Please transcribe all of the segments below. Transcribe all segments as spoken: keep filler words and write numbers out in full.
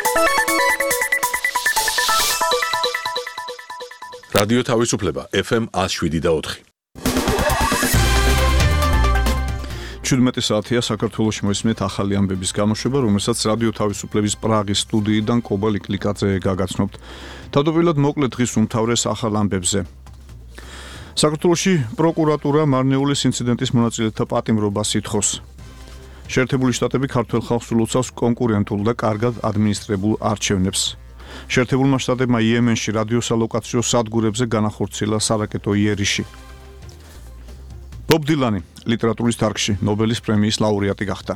რადიო თავისუფლება ეფ ემ ათს შვიდი და ოთხი. შვიდმეტი საათია საქართველოში მოისმენთ ახალი ამბების გამოშვება, რომელსაც რადიო თავისუფლების პრაღის სტუდიიდან კობა ლიკლიკაძე გაგაცნობთ. თავდაპირველად მოკლე დღის უმთავრეს ახალ ამბებზე. საქართველოში პროკურატურა მარნეულის ინციდენტის მონაწილეთა პატიმრობას ითხოვს. შეერთებული შტატები ქართველ ხალხს ულოცავს კონკურენტულ და კარგად ადმინისტრებულ არჩევნებს. შეერთებულმა შტატებმა იემენში რადიოსალოკაციო სადგურებზე განახორციელა სარაკეტო იერიში. ბობ დილანი ლიტერატურის დარგში ნობელის პრემიის ლაურეატი გახდა.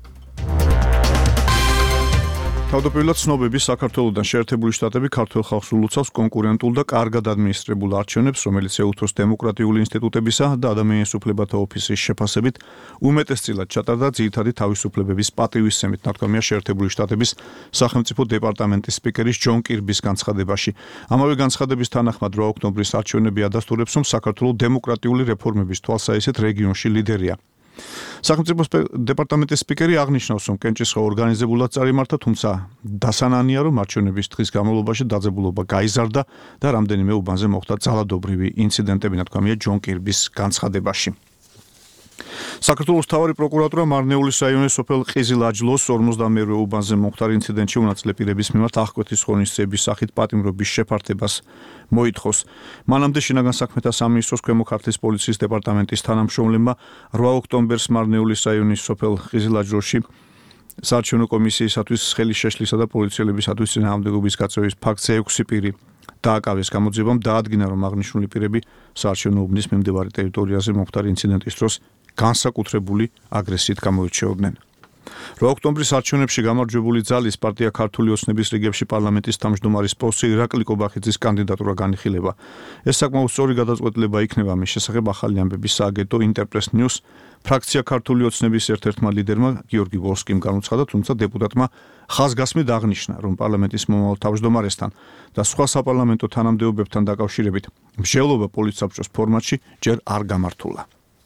თავდაპირველად ცნობები საქართველოდან შეერთებული შტატები ქართველ ხალხს ულოცავს კონკურენტულ და კარგად ადმინისტრებულ არჩევნებს, რომელიც ეუთოს დემოკრატიული ინსტიტუტებისა და ადამიანის უფლებათა ოფისის შეფასებით უმეტესწილად ჩატარდა ძირითადი თავისუფლებების პატივისცემით, ნათქვამია შეერთებული შტატების სახელმწიფო დეპარტამენტის სპიკერის ჯონ კირბის განცხადებაში. ამავე განცხადების თანახმად რვა ოქტომბრის არჩევნები ადასტურებს, რომ საქართველოს დემოკრატიული რეფორმების თვალსაჩინო რეგიონში ლიდერია. სახელმწიფო დეპარტამენტის სპიკერი აღნიშნავს, რომ კენჭისყრა ორგანიზებულად წარიმართა, თუმცა დასანანია, რომ არჩევნების დღის განმავლობაში დაძაბულობა გაიზარდა და რამდენიმე უბანზე მოხდა ძალადობრივი ინციდენტები, ნათქვამია ჯონ კირბის განცხადებაში. საქართველოს მთავარი პროკურატურა მარნეულის რაიონის სოფელ ყიზილაჯლოს ორმოცდამეერვე უბანზე მომხდარ ინციდენტში უნაწილე პირების მიმართ აღკვეთის ღონისძიების სახით პატიმრობის შეფართებას მოითხოვს. მანამდე შინაგან საქმეთა სამინისტროს ქვემო ქართლის პოლიციის დეპარტამენტის თანამშრომლებმა რვა ოქტომბერს მარნეულის რაიონის სოფელ ყიზილაჯლოში საარჩევნო კომისიისათვის ხელის შეშლისა და პოლიციელებისათვის წინააღმდეგობის გაწევის ფაქტზე ექვსი პირი დააკავეს. გამოძიებამ დაადგინა, რომ აღნიშნული პირები საარჩევნო უბნის მიმდებარე ტერიტორიაზე მომხდარ ინციდენტის დროს განსაკუთრებული აგრესიით გამოირჩეოდნენ. რვა ოქტომბრის არჩევნებში გამარჯვებული ძალის პარტია ქართული ოცნების რიგებში პარლამენტის თავმჯდომარის პოსტზე ირაკლი კობახიძის კანდიდატურა განიხილება. ეს საკმაოდ სწორი გადაწყვეტილება იქნება მის შესახებ ახალი ამბების სააგენტო ინტერპრეს ნიუს ფრაქცია ქართული ოცნების ერთ-ერთმა ლიდერმა გიორგი ვოლსკიმ განუცხადა, თუმცა დეპუტატმა ხაზგასმით აღნიშნა, რომ პარლამენტის მომავალ თავმჯდომარესთან და სხვა საპარლამენტო თანამდებობებთან დაკავშირებით მსჯელობა პოლიტსაბჭოს ფორმატში ჯერ არ გამართულა.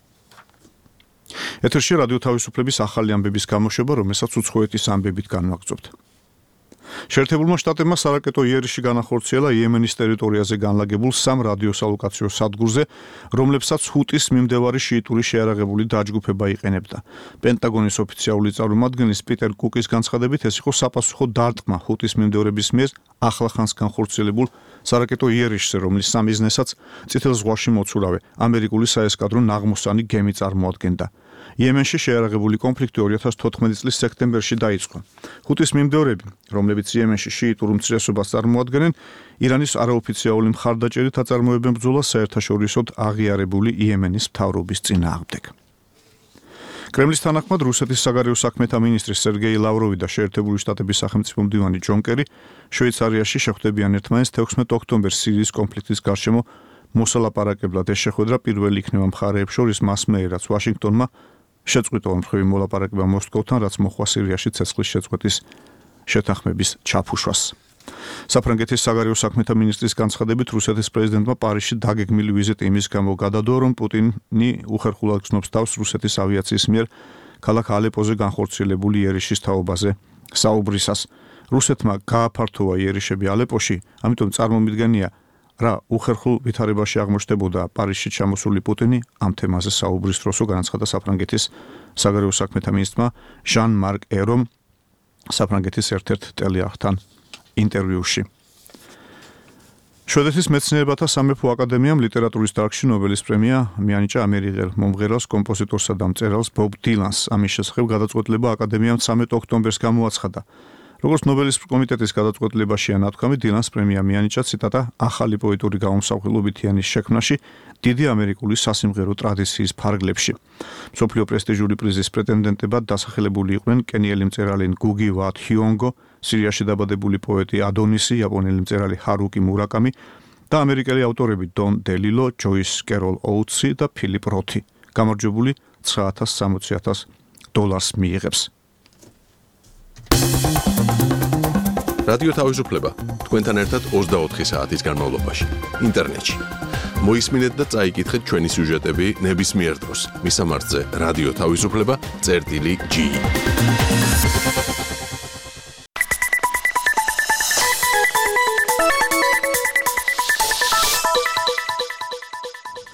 ეთერში რადიო თავისუფლების ახალი ამბების გამოშვება, რომელსაც უცხოეთის ამბებით განვაგრძობთ. შეერთებულმა შტატებმა სარაკეტო იერიში განახორციელა იემენის ტერიტორიაზე განლაგებულ სამ რადიოსალოკაციო სადგურზე, რომლებსაც ჰუტის მიმდევარი შიიტური შეიარაღებული დაჯგუფება იყენებდა. პენტაგონის ოფიციალური წარმომადგენლის პიტერ კუკის განცხადებით, ეს იყო საპასუხო დარტყმა ჰუტის მიმდევრების მიერ ახლახანს განხორციელებულ სარაკეტო იერიშზე, რომლის სამიზნესაც წითელ ზღვაში მოცურავე ამერიკული საესკადრო ნაღმოსანი გემი წარმოადგენდა. იემენში შეიარაღებული კონფლიქტი ორი ათას თოთხმეტი წლის სექტემბერში დაიწყო. ჰუტის მიმდევრები, რომლებიც იემენში შიიტურ უმცირესობას წარმოადგენენ, ირანის არაოფიციალური მხარდაჭერით აწარმოებენ ბრძოლას საერთაშორისოდ აღიარებული იემენის მთავრობის წინააღმდეგ. კრემლის თანახმად რუსეთის საგარეო საქმეთა მინისტრი სერგეი ლავროვი და შეერთებული შტატების სახელმწიფო მდივანი ჯონ კერი შვეიცარიაში შეხვდებიან ერთმანეთს თექვსმეტ ოქტომბერს სირიის კონფლიქტის გარშემო მოსალაპარაკებლად. ეს შეხვედრა პირველი იქნება მხარეებს შორის მასმეერ, რაც ვაშინგტონმა შეწყვიტა ომხრივი მოლაპარაკება მოსკოვთან, რაც მოხდა სირიაში ცეცხლის შეწყვეტის შეთანხმების ჩაფუშვას. საფრანგეთის საგარეო საქმეთა მინისტრის განცხადებით, რუსეთის პრეზიდენტმა პარიზში დაგეგმილი ვიზიტი იმის გამო გადადო, რომ პუტინი უხერხულად გრძნობს თავს რუსეთის ავიაციის მიერ ქალაქ ალეპოზე განხორციელებული იერიშის თაობაზე საუბრისას. რუსეთმა გააფართოვა იერიშები ალეპოში, ამიტომ წარმომიდგენია, რა უხერხულ ვითარებაში აღმოჩნდებოდა პარიზში ჩამოსული პუტინი ამ თემაზე საუბრის დროსო, განაცხადა საფრანგეთის საგარეო საქმეთა მინისტრმა ჟან მარკ ერომ საფრანგეთის ერთ-ერთ ტელეარხთან ინტერვიუში. შვედეთის მეცნიერებათა სამეფო აკადემიამ ლიტერატურის დარგში ნობელის პრემია მიანიჭა ამერიკელ მომღერალს, კომპოზიტორსა და მწერალს ბობ დილანს. ამის შესახებ გადაწყვეტილება აკადემიამ ცამეტ ოქტომბერს გამოაცხადა. როგორც ნობელის კომიტეტის გადაწყვეტილებაშია ნათქვამი, დილანს პრემია მიანიჭა ციტატა ახალი პოეტური გამომსახველობითიანის შექმნაში დიდი ამერიკული სასიმღერო ტრადიციის ფარგლებში. მსოფლიო პრესტიჟული პრიზის პრეტენდენტებად დასახელებული იყვნენ კენიელი მწერალი გუგი ვატ ჰიონგო, სირიაში დაბადებული პოეტი ადონისი, იაპონელი მწერალი ჰარუკი მურაკამი და ამერიკელი ავტორები დონ დელილო, ჯოის კეროლ ოუთსი და ფილიპ როთი. გამარჯვებული ცხრა ათას სამოცი ათას დოლარს მიიღებს. რადიო თავისუფლება თქვენთან ერთად ოცდაოთხი საათის განმავლობაში ინტერნეტში. მოისმინეთ და წაიკითხეთ ჩვენი სიუჟეტები ნებისმიერ დროს. მისამართზე რადიო თავისუფლება წერტილი ჯი.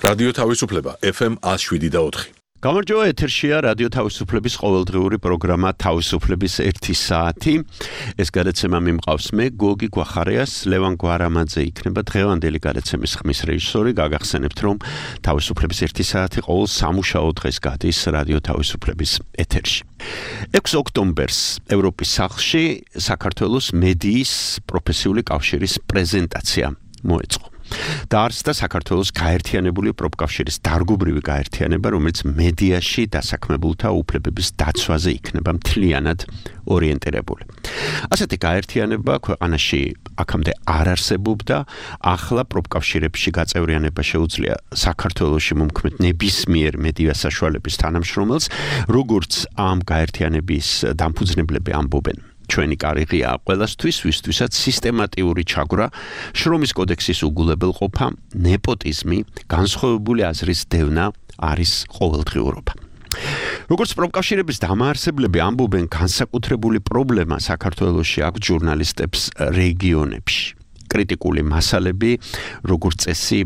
რადიო თავისუფლება ეფ ემ one oh seven და four. გამარჯობა, ეთერშია რადიო თავისუფლების ყოველდღიური პროგრამა თავისუფლების ერთი საათი. ეს გადაცემა მიმყავს მე, გოგი გვახარიას, ლევან გვარამაძე იქნება დღევანდელი გადაცემის ხმის რეჟისორი. გაგახსენებთ, რომ თავისუფლების ერთი საათი ყოველ სამუშაო დღეს გადის რადიო თავისუფლების ეთერში. ექვსი ოქტომბერს ევროპის სახლში საქართველოს მედიის პროფესიული კავშირის პრეზენტაცია მოეწყო. დაარსდა საქართველოს გაერთიანებული პროფკავშირის დარგობრივი გაერთიანება, რომელიც მედიაში დასაქმებულთა უფლებების დაცვაზე იქნება მთლიანად ორიენტირებული. ასეთი გაერთიანება ქვეყანაში აქამდე არ არსებობდა, ახლა პროფკავშირებში გაწევრიანება შეუძლია საქართველოში მომქმედ ნებისმიერ მედია საშუალების თანამშრომელს, როგორც ამ გაერთიანების დამფუძნებლები ამბობენ. ჩვენი კარიღია ყველასთვის, ვისთვისაც სისტემატიური ჩაგვრა, შრომის კოდექსის უგულებელყოფა, ნეპოტიზმი, განსხვავებული აზრის დევნა არის ყოველდღიურობა. როგორც პროფკავშირების დამაარსებლები ამბობენ, განსაკუთრებული პრობლემა საქართველოში აქვს ჟურნალისტებს რეგიონებში. კრიტიკული მასალები, როგორც წესი,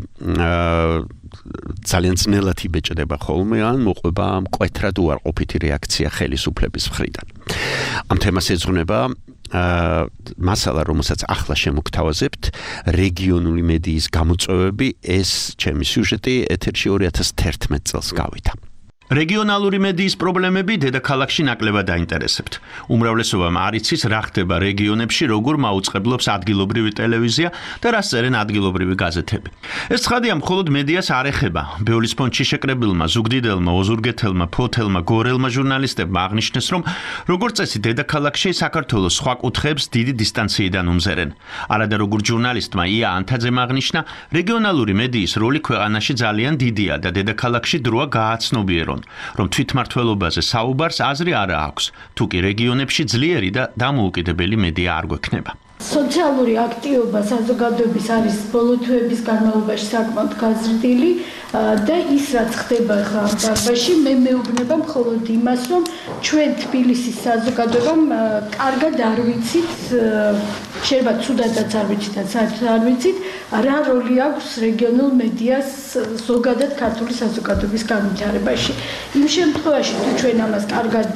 ძალიან ძნელად იბეჭდება ხოლმე, ან მოყვება მკვეთრად უარყოფითი რეაქცია ხელისუფლების მხრიდან. ამ თემას ეძღვნება მასალა, რომელსაც ახლა შემოგთავაზებთ, რეგიონული მედიის გამოწვევები, ეს ჩემი სიუჟეტი ეთერში two thousand eleven წელს გავიდა. რეგიონალური მედიის პრობლემები დედაქალაქში ნაკლებად დაინტერესებთ. უმრავლესობამ არ იცის, რა ხდება რეგიონებში, როგორ მაუწყებლობს ადგილობრივი ტელევიზია და რას წერენ ადგილობრივი გაზეთები. ეს ცხადია, მხოლოდ მედიას არ ეხება. ბევრის ფონდში შეკრებილმა, ზუგდიდელმა, ოზურგეთელმა, ფოთელმა, გორელმა ჟურნალისტებმა აღნიშნეს, რომ როგორც წესი დედაქალაქში საქართველოს სხვა კუთხეებს დიდი დისტანციიდან უმზერენ. არადა როგორც ჟურნალისტმა ია ანთაძემ აღნიშნა, რეგიონალური მედიის როლი ქვეყანაში ძალიან დიდია და დედაქალაქში დროა გააცნობიერონ, რომ თვითმმართველობაზე საუბარს აზრი არ აქვს, თუ კი რეგიონებში ძლიერი და დამოუკიდებელი მედია არ გვექნება. სოციალური აქტივობა საზოგადოების არის ბოლო თვეების განმავლობაში საკმაოდ გაზრდილი და ის რაც ხდება ახლა ამ დარბაზში, მე მეუბნება მხოლოდ იმას, რომ ჩვენ თბილისის საზოგადოებამ კარგად არ ვიცით, შეიძლება ცუდადაც არ ვიცით და საერთოდ არ ვიცით, რა როლი აქვს რეგიონულ მედიას ზოგადად ქართული საზოგადოების განვითარებაში. იმ შემთხვევაში, თუ ჩვენ ამას კარგად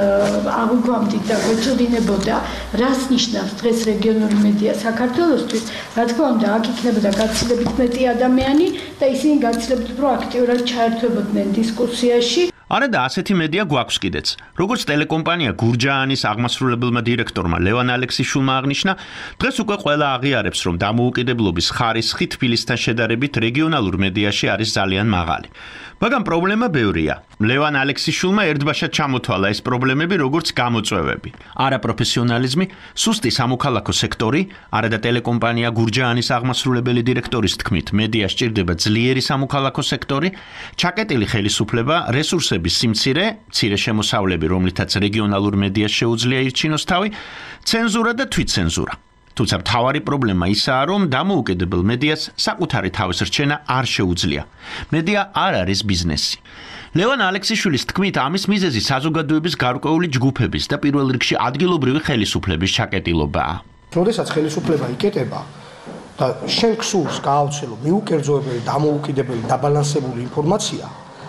აღვიქვამდით და გვეცოდინებოდა, რას ნიშნავს დღეს რეგიონული მედია საქართველოსთვის, რა თქმა უნდა, აქ იქნებოდა გაცილებით მეტი ადამიანი და ისინი გაცილებით უფრო აქტიურად ჩაერთვებოდნენ დისკუსიაში. არადა ასეთი მედია გვაქვს კიდეც. როგორც ტელეკომპანია გურჯაანის აღმასრულებელმა დირექტორმა ლევან ალექსიშვილმა აღნიშნა, დღეს უკვე ყველა აღიარებს, რომ დამოუკიდებლობის ხარისხი თბილისთან შედარებით რეგიონალურ მედიაში არის ძალიან მაღალი. მაგრამ პრობლემა ბევრია. ლევან ალექსიშვილმა ერთბაშად ჩამოთვალა ეს პრობლემები როგორც გამოწვევები. არაპროფესიონალიზმი, სუსტი სამოქალაქო სექტორი, არადა ტელეკომპანია გურჯაანის აღმასრულებელი დირექტორის თქმით, მედია სჭირდება ძლიერი სამოქალაქო სექტორი, ჩაკეტილი ხელისუფლება, რესურსების სიმცირე, მცირე შემოსავლები, რომლითაც რეგიონალურ მედიას შეუძლია ირჩინოს თავი, ცენზურა და თვითცენზურა. თუმცა მთავარი პრობლემა ისაა, რომ დამოუკიდებელ მედიას საკუთარი თავის რჩენა არ შეუძლია. მედია არ არის ბიზნესი. ლევან ალექსიშვილის თქმით, ამის მიზეზი საზოგადოების გარკვეული ჯგუფების და პირველ რიგში ადგილობრივი ხელისუფლების ჩაკეტილობაა. როდესაც ხელისუფლება იკეტება და შენ გსურს გაავრცელო მიუკერძოებელი, დამოუკიდებელი, დაბალანსებული ინფორმაცია,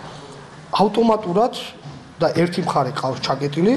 ავტომატურად და ერთი მხარე ყავს ჩაკეტილი,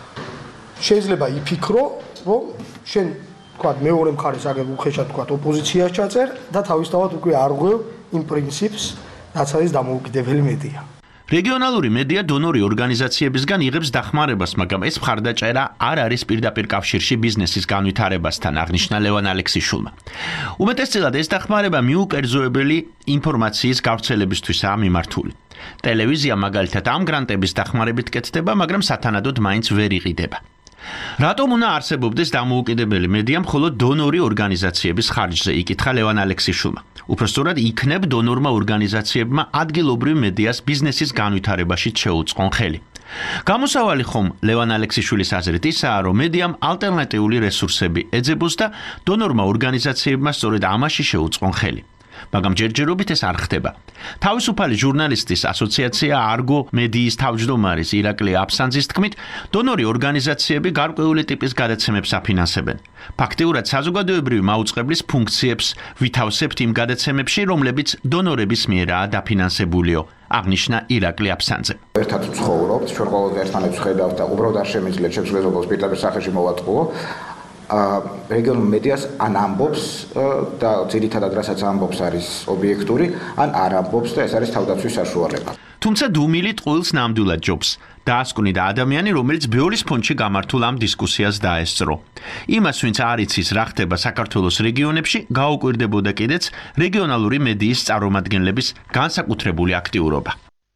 შეიძლება იფიქრო, რომ შენ თქვათ მეორე მხარეს აგერ უხეშად თქვათ ოპოზიციას ჩაწერ და თავისთავად უკვე არ ღვევ იმ პრინციპს, რაც არის დამოუკიდებელი მედია. რეგიონალური მედია დონორი ორგანიზაციებისგან იღებს დახმარებას, მაგრამ ეს მხარდაჭერა არ არის პირდაპირ კავშირში ბიზნესის განვითარებასთან, აღნიშნა ლევან ალექსიშვილმა. უმეტესწილად ეს დახმარება მიუკერძოებელი ინფორმაციის გავრცელებისთვისაა მიმართული. ტელევიზია მაგალითად ამ გრანტების დახმარებით კეთდება, მაგრამ სათანადოდ მაინც ვერ იყიდება. რატომ უნდა არსებობდეს დამოუკიდებელი მედია მხოლოდ დონორი ორგანიზაციების ხარჯზე, იკითხა ლევან ალექსიშვილმა. უпростоრად იქნებ დონორმა ორგანიზაციებმა ადგილობრივ მედიას ბიზნესის განვითარებაში შეუწყონ ხელი. გამოსავალი ხომ ლევან ალექსიშვილის აზრით ისაა, რომ მედიამ ალტერნატიული რესურსები ეძებოს და დონორმა ორგანიზაციებმა სწორედ ამაში შეუწყონ ხელი. მაგრამ ჯერჯერობით ეს არ ხდება. თავისუფალი ჟურნალისტის ასოციაცია არგო მედიის თავმჯდომარის ირაკლი აფსანძის თქმით, დონორი ორგანიზაციები გარკვეული ტიპის გადაცემებს აფინანსებენ. ფაქტიურად საზოგადოებრივი მაუწყებლის ფუნქციებს ვითავსებთ იმ გადაცემებში, რომლებიც დონორების მიერაა დაფინანსებულიო. აღნიშნა ირაკლი აფსანძე. ერთად ვცხოვრობთ, ჩვენ ყოველდღე ერთმანეთს ვხედავთ და უბრალოდ არ შემიძლია ჩემს მეზობელს პირდაპირ სახეში მოვატყუო. რეგიონულ მედიას ან ამბობს და ძირითადად რასაც ამბობს არის ობიექტური, ან არ ამბობს და ეს არის თავდაცვის საშუალება. თუმცა დუმილი ტყუილს ნამდვილად ჯობს. დაასკვნიდა ადამიანი, რომელიც ბეოლის ფონდში გამართულ ამ დისკუსიას დაესწრო. იმას, ვინც არ იცის, რა ხდება საქართველოს რეგიონებში, გაუკვირდებოდა კიდეც რეგიონალური მედიის წარმომადგენლების განსაკუთრებული აქტიურობა.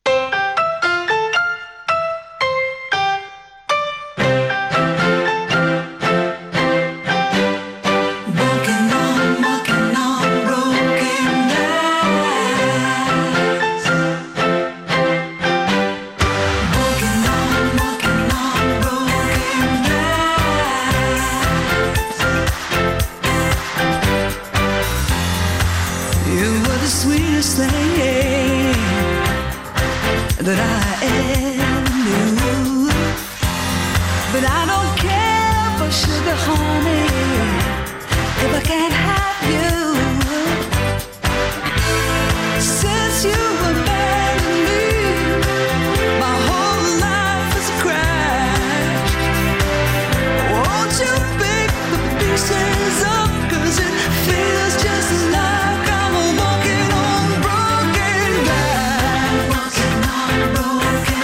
That I ever knew, but I don't care for sugar, honey, if I can't have you. Since you abandoned me, my whole life is a crash. Won't you pick the pieces up, 'cause it feels just like I'm walking on broken glass. Walking on broken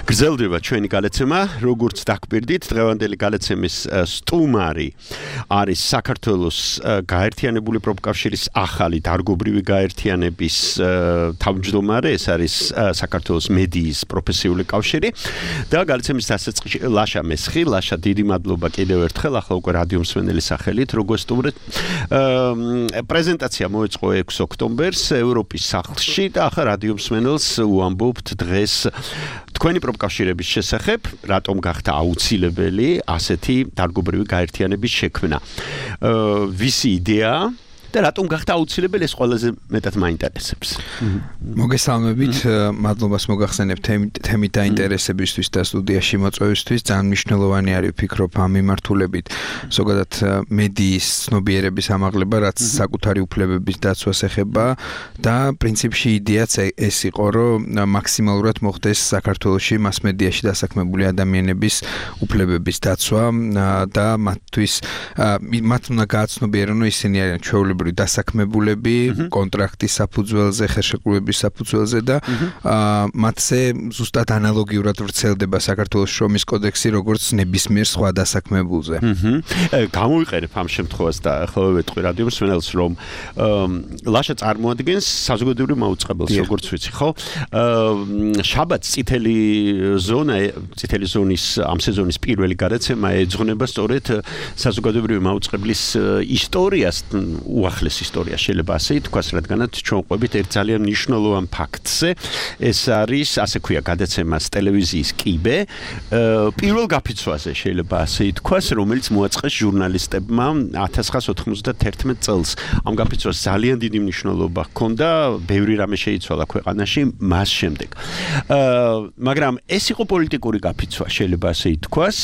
გრძელდება ჩვენი გადაცემა, როგორც დაგკვირდით, დღევანდელი გადაცემის სტუმარი არის საქართველოს გაერთიანებული პროფკავშირის ახალი დარგობრივი გაერთიანების თავმჯდომარე, ეს არის საქართველოს მედიის პროფესიული კავშირი და გადაცემის დასაწყისში ლაშა მესხი, ლაშა დიდი მადლობა კიდევ ერთხელ, ახლა უკვე რადიო მსმენელის სახელით, როგორც სტუმრეთ. პრეზენტაცია მოეწყო ექვსი ოქტომბერს ევროპის სახლში და ახლა რადიო მსმენელს უამბობთ დღეს თქვენი პროფკავშირების შესახებ, რატომ გახდა აუცილებელი ასეთი დარგობრივი გაერთიანების შექმნა. ვისი იდეაა და რატომ გახდა აუცილებელი, ეს ყველაზე მეტად მაინტერესებს. მოგესალმებით, მადლობას მოგახსენებთ თემით დაინტერესებისთვის და სტუდიაში მოწვევისთვის. ძალიან მნიშვნელოვანი არის ვფიქრობ ამ მიმართულებით ზოგადად მედიის ცნობიერების ამაღლება, რაც საკუთარი უფლებების დაცვას ეხება და პრინციპში იდეაც ეს იყო, რომ მაქსიმალურად მოხდეს საქართველოში მასმედიაში დასაქმებული ადამიანების უფლებების დაცვა და მათთვის მათ უნდა გააცნობიერონ, რომ ისინი არიან ჩვეულებრივი დასაქმებულები, კონტრაქტის საფუძველზე, ხელშეკრულების საფუძველზე და მათზე ზუსტად ანალოგიურად ვრცელდება საქართველოს შრომის კოდექსი, როგორც ნებისმიერ სხვა დასაქმებულზე. გამოვიყენებ ამ შემთხვევას და ახლა ვეტყვი რადიო მსმენელს, რომ ლაშა წარმოადგენს საზოგადოებრივ მაუწყებელს, როგორც ვიცი, ხო? შაბათს წითელი ზონა, წითელი ზონის ამ სეზონის პირველი გადაცემა ეძღვნება სწორედ საზოგადოებრივი მაუწყებლის ისტორიას, უახლეს ისტორია შეიძლება ასე ითქვას, რადგანაც ჩვენ ყვებით ერთ ძალიან მნიშვნელოვან ფაქტზე, ეს არის, ასე ქვია გადაცემას ტელევიზიის კიბე, პირველ გაფიცვაზე შეიძლება ასე ითქვას, რომელიც მოაწყეს ჟურნალისტებმა ათას ცხრაას ოთხმოცდათერთმეტ წელს. ამ გაფიცვას ძალიან დიდი მნიშვნელობა ჰქონდა, ბევრი რამე შეიცვალა ქვეყანაში მას შემდეგ. მაგრამ ეს იყო პოლიტიკური გაფიცვა, შეიძლება ასე ითქვას,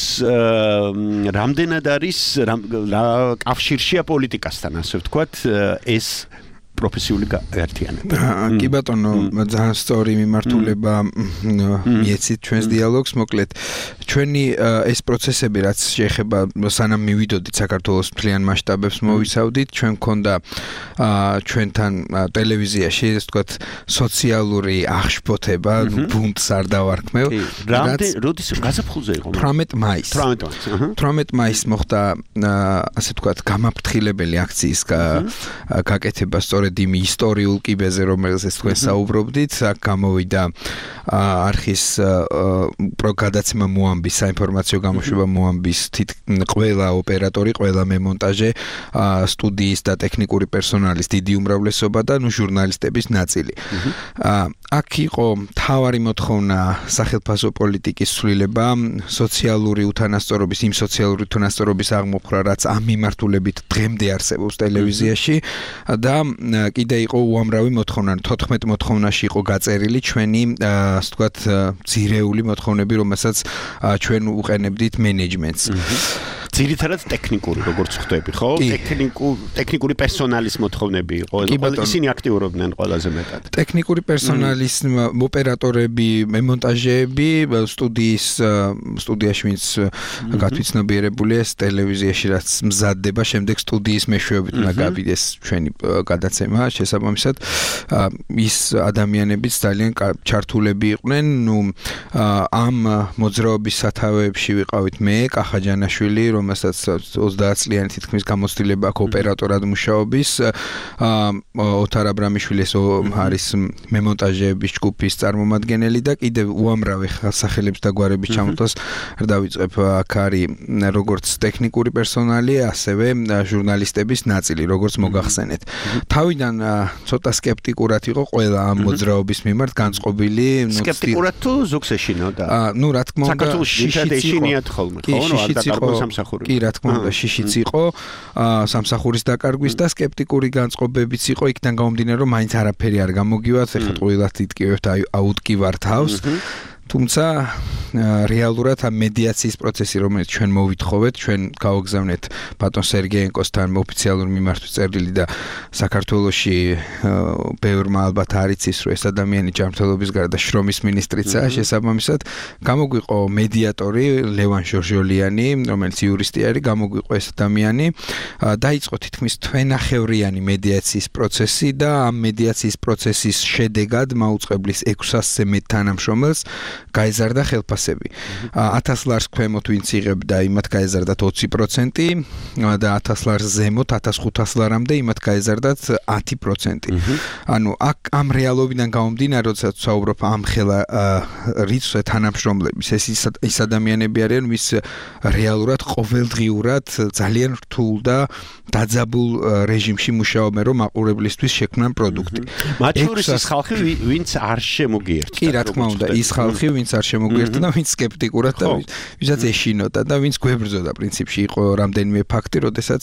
რამდენად არის რა კავშირშია პოლიტიკასთან, ასე ვთქვათ, ეს პროფესიული გაერთიანება. კი ბატონო, ძალიან სწორი მიმართულება მიეცით ჩვენს დიალოგს, მოკლედ ჩვენი ეს პროცესები, რაც შეეხება სანამ მივიდოდით საქართველოს მთლიან მასშტაბებს მოვიცავდით, ჩვენ მქონდა ჩვენთან ტელევიზიაში, ასე ვთქვათ, სოციალური აღშფოთება, ბუნტს არ დავარქმევ. როდის გაზაფხულზე იყო? თვრამეტ მაისს. თვრამეტ მაისს მოხდა, ასე ვთქვათ, გამაფრთხილებელი აქციის გაკეთება სწორედ იმ ისტორიულ კიბეზე, რომელზეც თქვენ საუბრობდით, აქ გამოვიდა არხის პროგადაცემა მოამბის, საინფორმაციო გამოშვება მოამბის ყველა ოპერატორი, ყველა მემონტაჟე, სტუდიის და ტექნიკური პერსონალის დიდი უმრავლესობა და ნუ ჟურნალისტების ნაწილი. აქ იყო მთავარი მოთხოვნა სახელმწიფო პოლიტიკის ცვლილება, სოციალური უთანასწორობის, იმ სოციალური უთანასწორობის აღმოფხვრა, რაც ამ მიმართულებით დღემდე არსებობს ტელევიზიაში და კიდე იყო უამრავი მოთხოვნა, თოთხმეტ მოთხოვნაში იყო გაწერილი ჩვენი, ასე ვთქვათ, ძირეული მოთხოვნები, რომელსაც ჩვენ უყენებდით მენეჯმენტს. ძირითადად ტექნიკური, როგორც ხვდები, ხო? ტექნიკური პერსონალის მოთხოვნები იყო, ისინი აქტიურობდნენ ყველაზე მეტად. ტექნიკური პერსონალის ოპერატორები, მემონტაჟეები, სტუდიის სტუდიაში ვინც გათვითცნობიერებული ეს ტელევიზიაში რაც მზადდება, შემდეგ სტუდიის მეშვეობით უნდა გავიდეს ჩვენი გადაცემა, შესაბამისად ის ადამიანებიც ძალიან ჩართულები იყვნენ, ნუ ამ მოძრაობის სათავეებში ვიყავით მე, კახა ჯანაშვილი, რომელსაც ოცდაათ წლიანი თითქმის გამოცდილება აქვს ოპერატორად მუშაობის, ოთარ აბრამიშვილი ეს არის მემონტაჟეების ჯგუფის წარმომადგენელი და კიდევ უამრავი სახელებს და გვარების ჩამოთვლას არ დავიწყებ. აქ არის როგორც ტექნიკური პერსონალი, ასევე ჟურნალისტების ნაწილი, როგორც მოგახსენეთ. თავიდან ცოტა სკეპტიკურად იყო ყველა ამ მოძრაობის მიმართ განწყობილი, ნუ სკეპტიკურად თუ ზოგს ეშინოდა. ნუ რა თქმა უნდა, შიშიც ეშინიათ ხოლმე, ხო? ნუ არ დაკარგვა სამსახური. კი, რა თქმა უნდა, შიშიც იყო სამსახურის დაკარგვის და სკეპტიკური განწყობებიც იყო, იქიდან გამომდინარე, რომ მაინც არაფერი არ გამოგივათ, ეხლა ყველათ იტკივებთ, აუტკივარ თავს. თუმცა რეალურად ამ მედიაციის პროცესი, რომელიც ჩვენ მოვითხოვეთ, ჩვენ გავაგზავნეთ ბატონ სერგეენკოსთან ოფიციალური მიმართვის წერილი და საქართველოში ბევრმა ალბათ არ იცის, რომ ეს ადამიანი ჯანმრთელობის გარდა შრომის მინისტრიცაა, შესაბამისად გამოგვიყო მედიატორი ლევან ჟორჟოლიანი, რომელიც იურისტი არის, გამოგვიყო ეს ადამიანი, დაიწყო თითქმის თვენახევრიანი მედიაციის პროცესი და ამ მედიაციის პროცესის შედეგად მაუწყებლის ექვსასზე მეტ თანამშრომელს გაეზარდა ხელფასები. ათას ლარს ქვემოთ ვინც იღებდა, იმათ გაეზარდათ ოცი პროცენტი და ათას ლარს ზემოთ ათას ხუთას ლარამდე იმათ გაეზარდათ ათი პროცენტი. ანუ აქ ამ რეალობიდან გამომდინარე, როდესაც ვსაუბრობ ამ ხელა რიცხვზე თანამშრომლების, ეს ის ადამიანები არიან, ვის რეალურად ყოველდღიურად ძალიან რთულ და დაძაბულ რეჟიმში მუშაობენ, რომ მაყურებლისთვის შექმნან პროდუქტი. მათ შორის ის ხალხი, ვინც არ შემოგიერთდა. კი, რა თქმა უნდა, ის ხალხი, ვინც არ შემოგიერთდა და ვინც სკეპტიკურად და ვისაც ეშინოდა და ვინც გვებრძოდა პრინციპში, იყო რამდენიმე ფაქტი, როდესაც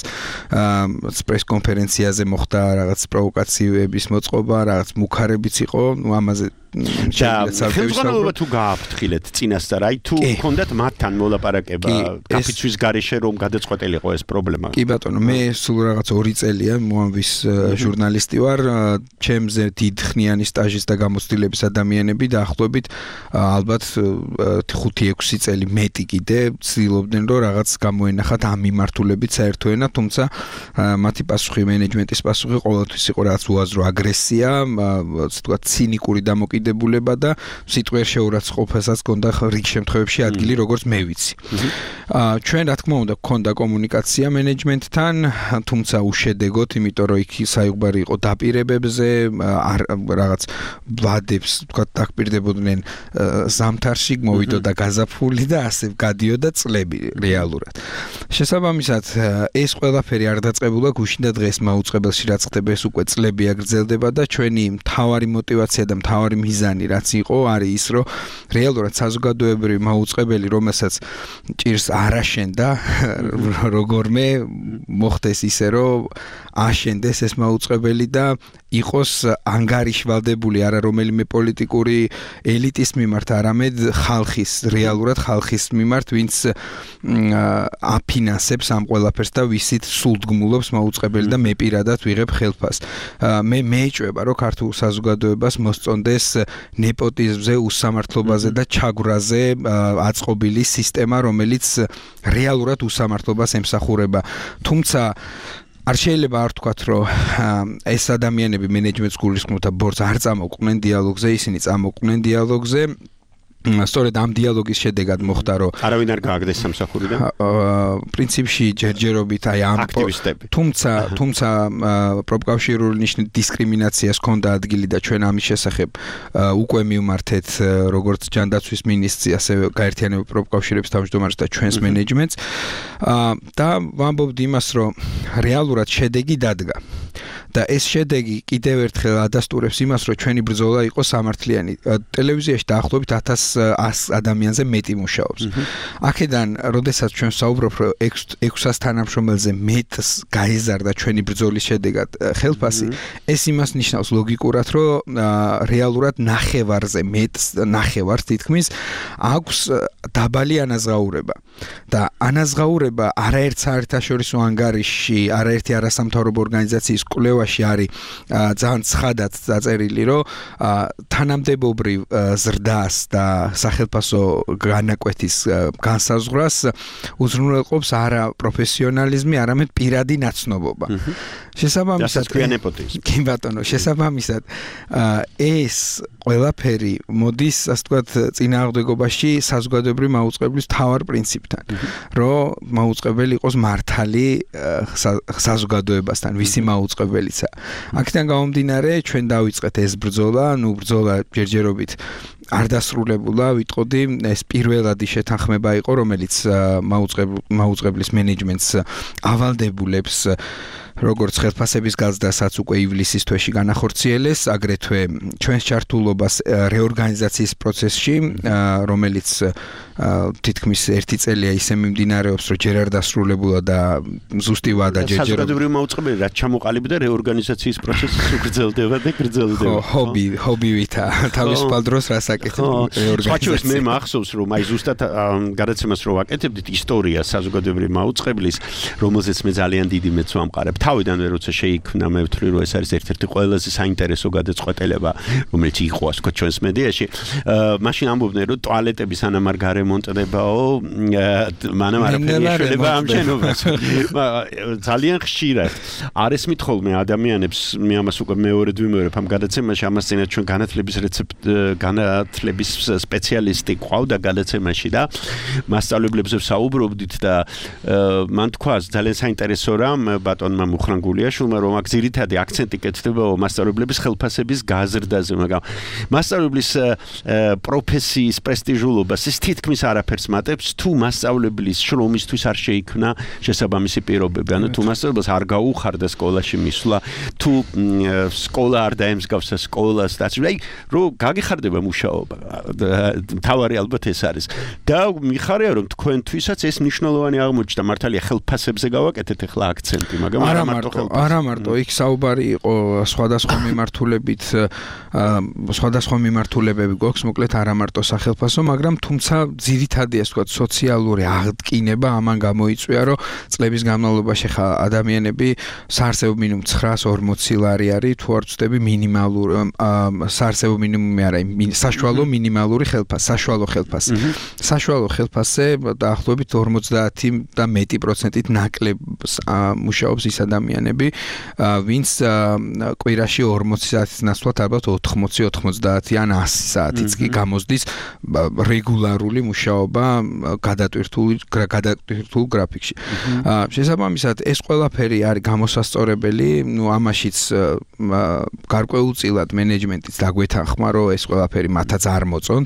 პრეს კონფერენციაზე მოხდა რაღაც პროვოკაციების მოწყობა, რაღაც მუქარებიც იყო, ნუ ამაზე ხელმძღვანელობა თუ გააფრთხილეთ წინასწარ, აი თუ გქონდათ მათთან მოლაპარაკება კაფეთვის გარეშე, რომ გადაწყვეტილიყო ეს პრობლემა. კი ბატონო, მე სულ რაღაც ორი წელია მოამვის ჟურნალისტი ვარ, ჩემზე დიდ ხნიანი სტაჟის და გამოცდილების ადამიანები დაახლოებით ალბათ ხუთი ექვსი წელი მეტი კიდე ცდილობდნენ, რომ რაღაც გამოენახათ ამ მიმართულებით საერთო ენა, თუმცა მათი პასუხი, მენეჯმენტის პასუხი ყოველთვის იყო რაღაც უაზრო აგრესია, ასე ვთქვათ, ცინიკური დამოკიდებულება დებულება და სიტყვიერ შეურაცხყოფასაც ჰქონდა რიგ შემთხვევებში ადგილი, როგორც მე ვიცი. ჩვენ რა თქმა უნდა ჰქონდა კომუნიკაცია მენეჯმენტთან, თუმცა უშედეგოდ, იმიტომ რომ იქ საუბარი იყო დაპირებებზე, რაღაც ვადებს, თქვა დაკპირდებოდნენ ზამთარში, მოვიდოდა გაზაფხული და ასე გადიოდა წლები რეალურად. შესაბამისად, ეს ყველაფერი არ დაწყებულა გუშინ და დღეს მაუწყებელში რაც ხდება, ეს უკვე წლები აგრძელდება და ჩვენი მთავარი мотиваცია და მთავარი მიზანი რაც იყო, არის ის, რომ რეალურად საზოგადოებრივი მაუწყებელი, რომელსაც ჭირს არ აშენდა, როგორმე მოხდეს ისე, რომ აშენდეს ეს მაუწყებელი და იყოს ანგარიშვალდებული არა რომელიმე პოლიტიკური ელიტის მიმართ, არამედ ხალხის, რეალურად ხალხის მიმართ, ვინც აფინანსებს ამ ყველაფერს და ვისით სულდგმულობს მაუწყებელი და მე პირადად ვიღებ ხელფასს. მე მეეჭვება, რომ ქართულ საზოგადოებას მოსწონდეს ნეპოტიზმზე, უსამართლობაზე და ჩაგვრაზე აწყობილი სისტემა, რომელიც რეალურად უსამართლობას ემსახურება. თუმცა არ შეიძლება არ თქვათ, რომ ეს ადამიანები მენეჯმენტს გულისხმობთ და ბორცს არ წამოყვნენ დიალოგზე, ისინი წამოყვნენ დიალოგზე. სწორედ ამ დიალოგის შედეგად მოხდა, რომ არავინ არ გააგდეს სამსახურიდან. პრინციპში ჯერჯერობით აი ამ აქტივისტები. თუმცა, თუმცა პროფკავშირული ნიშნით დისკრიმინაციას ჰქონდა ადგილი და ჩვენ ამის შესახებ უკვე მივმართეთ როგორც ჯანდაცვის მინისტრს, ასევე გაერთიანებულ პროფკავშირების თავმჯდომარეს და ჩვენს მენეჯმენტს. და ვამბობდი იმას, რომ რეალურად შედეგი დადგა. და ეს შედეგი კიდევ ერთხელ ადასტურებს იმას, რომ ჩვენი ბრძოლა იყო სამართლიანი. ტელევიზიაში დაახლოებით ათას ადამიანზე მეტი მუშაობს. აქედან, როდესაც ჩვენ საუბრობ, რომ ექვსას თანამშრომელზე მეტს გაეზარდა ჩვენი ბრძოლის შედეგად ხელფასი, ეს იმას ნიშნავს ლოგიკურად, რომ რეალურად ნახევარზე მეტს, ნახევარს თითქმის აქვს დაბალი ანაზღაურება. და ანაზღაურება არაერთ საერთაშორისო ანგარიშში, არაერთი არასამთავრობო ორგანიზაციის კვლევაში არის ძალიან ცხადად დაწერილი, რომ თანამდებობრივ ზრდას და სახელფასო განაკვეთის განსაზღვრას უზრუნველყოფს არა პროფესიონალიზმი, არამედ პირადი ნაცნობობა. შესაბამისად, კი ბატონო, შესაბამისად ეს ყველაფერი მოდის, ასე ვთქვათ, წინააღმდეგობაში საზოგადოებრივი მაუწყებლის მთავარ პრინციპთან, რომ მაუწყებელი იყოს მართალი საზოგადოებასთან, ვისი მაუწყებელიცაა. აქედან გამომდინარე, ჩვენ დავიწყეთ ეს ბრძოლა, ნუ ბრძოლა ჯერჯერობით არ დასრულებულა, ვიტყოდი, ეს პირველადი შეთანხმება იყო, რომელიც მაუწყებლის მენეჯმენტს ავალდებულებს როგორც ხელფასების გაზრდასაც უკვე ივლისის თვეში განახორციელეს, აგრეთვე ჩვენს ჩართულობას რეორგანიზაციის პროცესში, რომელიც თითქმის ერთი წელია ისე მიმდინარეობს, რომ ჯერ არ დასრულებულა და ზუსტი ვადა ჯერჯერობით. საზოგადოებრივი მაუწყებელი რაც ჩამოყალიბდა რეორგანიზაციის პროცესი უგრძელდება და გრძელდება. ჰობი, ჰობივითა თავისუფალ დროს რასაკეთებ რეორგანიზაცია. მე მახსოვს რომ აი ზუსტად გადაცემას რო ვაკეთებდით ისტორია საზოგადოებრივი მაუწყებლის, რომელზეც მე ძალიან დიდი მეც ვამყარებ. თავიდანვე როცა შეიქმნა, მე ვთვლი რომ ეს არის ერთ-ერთი ყველაზე საინტერესო გადაწყვეტილება, რომელიც იყო ასე ვთქვათ ჩვენს მედიაში. მაშინ ამბობდნენ რომ ტუალეტების ანამარ გარემონტდებაო, მანამ არაფერი შეიძლება ამ შენობას. ძალიან ხშირად არის მithოლმე ადამიანებს, მე ამას უკვე მეორედ ვიმეორებ ამ გადაცემაში, ამას წინათ ჩვენ განათლების რეცეპტ განათლების სპეციალისტი ყავდა გადაცემაში და მასწავლებლებზე ვსაუბრობდით და მან თქვა ძალიან საინტერესო რამ ბატონმა მუხრანგულიაშვილმა, რომ აქ ძირითადი აქცენტი კეთდებაო მასწავლებლების ხელფასების გაზრდაზე, მაგრამ მასწავლებლის პროფესიის პრესტიჟულობას ის თითქმის არაფერს მატებს, თუ მასწავლებლის შრომისთვის არ შეიქმნა შესაბამისი პირობები. ანუ თუ მასწავლებელს არ გაუხარდა სკოლაში მისვლა, თუ სკოლა არ დაემსგავსა სკოლას და აი რომ გაგიხარდება მუშაობა. თავარი ალბათ ეს არის. და მიხარია რომ თქვენთვისაც ეს მნიშვნელოვანი აღმოჩნდა, მართალია ხელფასებზე გავაკეთეთ ახლა აქცენტი, მაგრამ არა მარტო არა მარტო იქ საუბარი იყო სხვადასხვა მიმართულებით, სხვადასხვა მიმართულებები გვაქვს, მოკლედ არა მარტო სახელფასო, მაგრამ თუმცა ძირითადი ასე ვთქვათ სოციალური აღდგინება ამან გამოიწვია, რომ წლების განმავლობაში ხა ადამიანები საარსებო მინიმუმ ცხრაას ორმოცი ლარი არის, თუ არ ვწდები მინიმალური საარსებო მინიმუმი არა, საშუალო მინიმალური ხელფასი, საშუალო ხელფასი. საშუალო ხელფასზე დაახლოებით ორმოცდაათი და მეტი პროცენტით ნაკლებს მუშაობს ის ადამიანები, ვინც კვირაში ორმოცი საათის ნაცვლად ალბათ ოთხმოცი ოთხმოცდაათი ან ასი საათიც კი გამოსდის რეგულარული მუშაობა გადატვირთულ გადატვირთულ გრაფიკში. შესაბამისად ეს ყველაფერი არის გამოსასწორებელი, ნუ ამაშიც გარკვეულწილად მენეჯმენტიც დაგვეთანხმა, რომ ეს ყველაფერი მათაც არ მოწონთ.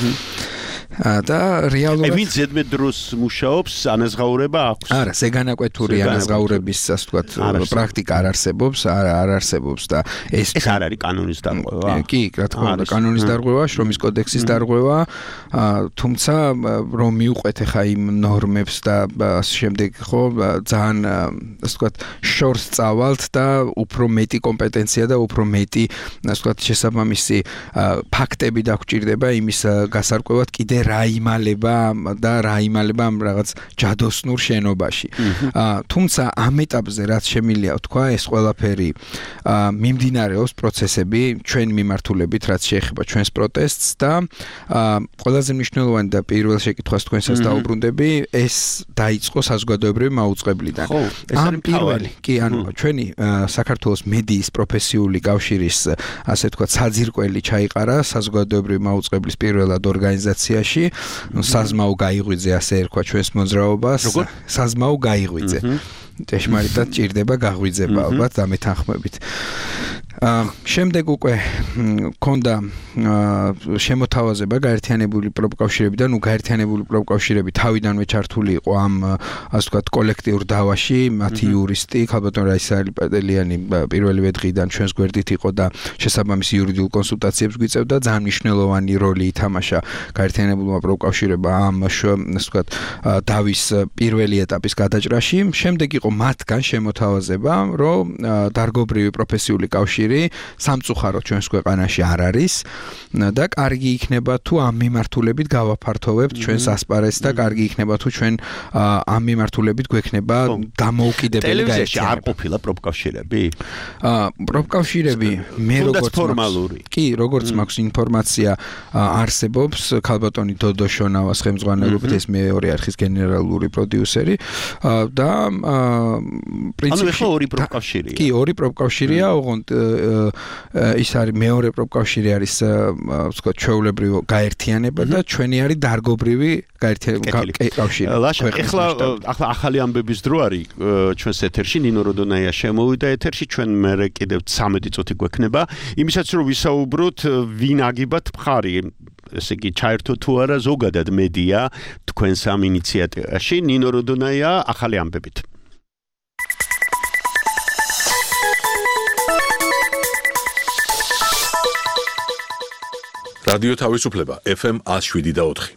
და რეალურად ვინ ზედმეტ დროს მუშაობს, ანაზღაურება აქვს? არა, ზეგანაკვეთური ანაზღაურების ასე ვთქვათ პრაქტიკა არ არსებობს, არა არ არსებობს და ეს ეს არ არის კანონის დარღვევა. კი, რა თქმა უნდა, კანონის დარღვევა, შრომის კოდექსის დარღვევა, თუმცა რომ მიუყვეთ ახლა იმ ნორმებს და ასე შემდეგ, ხო, ძალიან ასე ვთქვათ შორს წავალთ და უფრო მეტი კომპეტენცია და უფრო მეტი ასე ვთქვათ შესაბამისი ფაქტები დაგვჭირდება იმის გასარკვევად კიდე რა იმალება და რა იმალება ამ რაღაც ჯადოსნურ შენობაში. თუმცა ამ ეტაპზე რაც შემიძლია ვთქვა, ეს ყველაფერი მიმდინარეობს პროცესები ჩვენ მიმართულებით, რაც შეეხება ჩვენს პროტესტს და ყველაზე მნიშვნელოვანი და პირველ შეკითხვას თქვენსაც დაუბრუნდები, ეს დაიწყო საზოგადოებრივი მაუწყებლიდან. ამ პირველი, კი, ანუ ჩვენი საქართველოს მედიის პროფესიული კავშირის ასე ვთქვათ საძირკველი ჩაიყარა საზოგადოებრივი მაუწყებლის პირველად ორგანიზაციაში, საზმაო გაიღვიძე ასე ერქვა ჩვენს მოძრაობას. საზმაო გაიღვიძე. ჭეშმარიტად ჭირდება გაღვიძება ალბათ დამეთანხმებით. შემდეგ უკვე ქონდა შემოთავაზება გაერთიანებული პროფკავშირებიდან, ნუ გაერთიანებული პროფკავშირები თავიდანვე ჩართული იყო ამ ასე ვთქვათ კოლექტიურ დავაში, მათი იურისტი ქალბატონ რაისაელი პატელიანი პირველივე დღიდან ჩვენს გვერდით იყო და შესაბამის იურიდიულ კონსულტაციებს გვიწევდა, ძალიან მნიშვნელოვანი როლი ითამაშა გაერთიანებულმა პროფკავშირებმა ამ ასე ვთქვათ დავის პირველი ეტაპის გადაჭრაში. შემდეგ იყო მათგან შემოთავაზება, რომ დარგობრივი პროფესიული კავშირი სამწუხაროდ ჩვენს ქვეყანაში არ არის და კარგი იქნება თუ ამ მიმართულებით გავაფართოვებთ ჩვენს ასპარეზს და კარგი იქნება თუ ჩვენ ამ მიმართულებით გვექნება დამოუკიდებელი გაერთიანება. ტელევიზიაში არ ყოფილა პროფკავშირები? პროფკავშირები მე როგორც ფორმალური. კი, როგორც მაქვს ინფორმაცია არსებობს ქალბატონი დოდო შონავას ხელმძღვანელობით, ეს მეორე არხის გენერალური პროდიუსერი და პრინციპში ანუ ორი პროფკავშირია. კი, ორი პროფკავშირია, ოღონდ ის არის მეორე პროფკავშირი არის ვთქვათ ჩვეულებრივ გაერთიანება და ჩვენი არის დარგობრივი კავშირი. ლაშა, ეხლა ახლა ახალი ამბების დრო არის ჩვენს ეთერში, ნინო როდონაია შემოვიდა ეთერში, ჩვენ მე კიდევ ცამეტი წუთი გვექნება, იმისაც რომ ვისაუბროთ ვინ აგებათ მხარი, ესე იგი ჩაერთო თუ არა ზოგადად მედია თქვენს ამ ინიციატივაში. ნინო როდონაია ახალი ამბებით. რადიო თავისუფლება ეფ ემ one oh seven და four.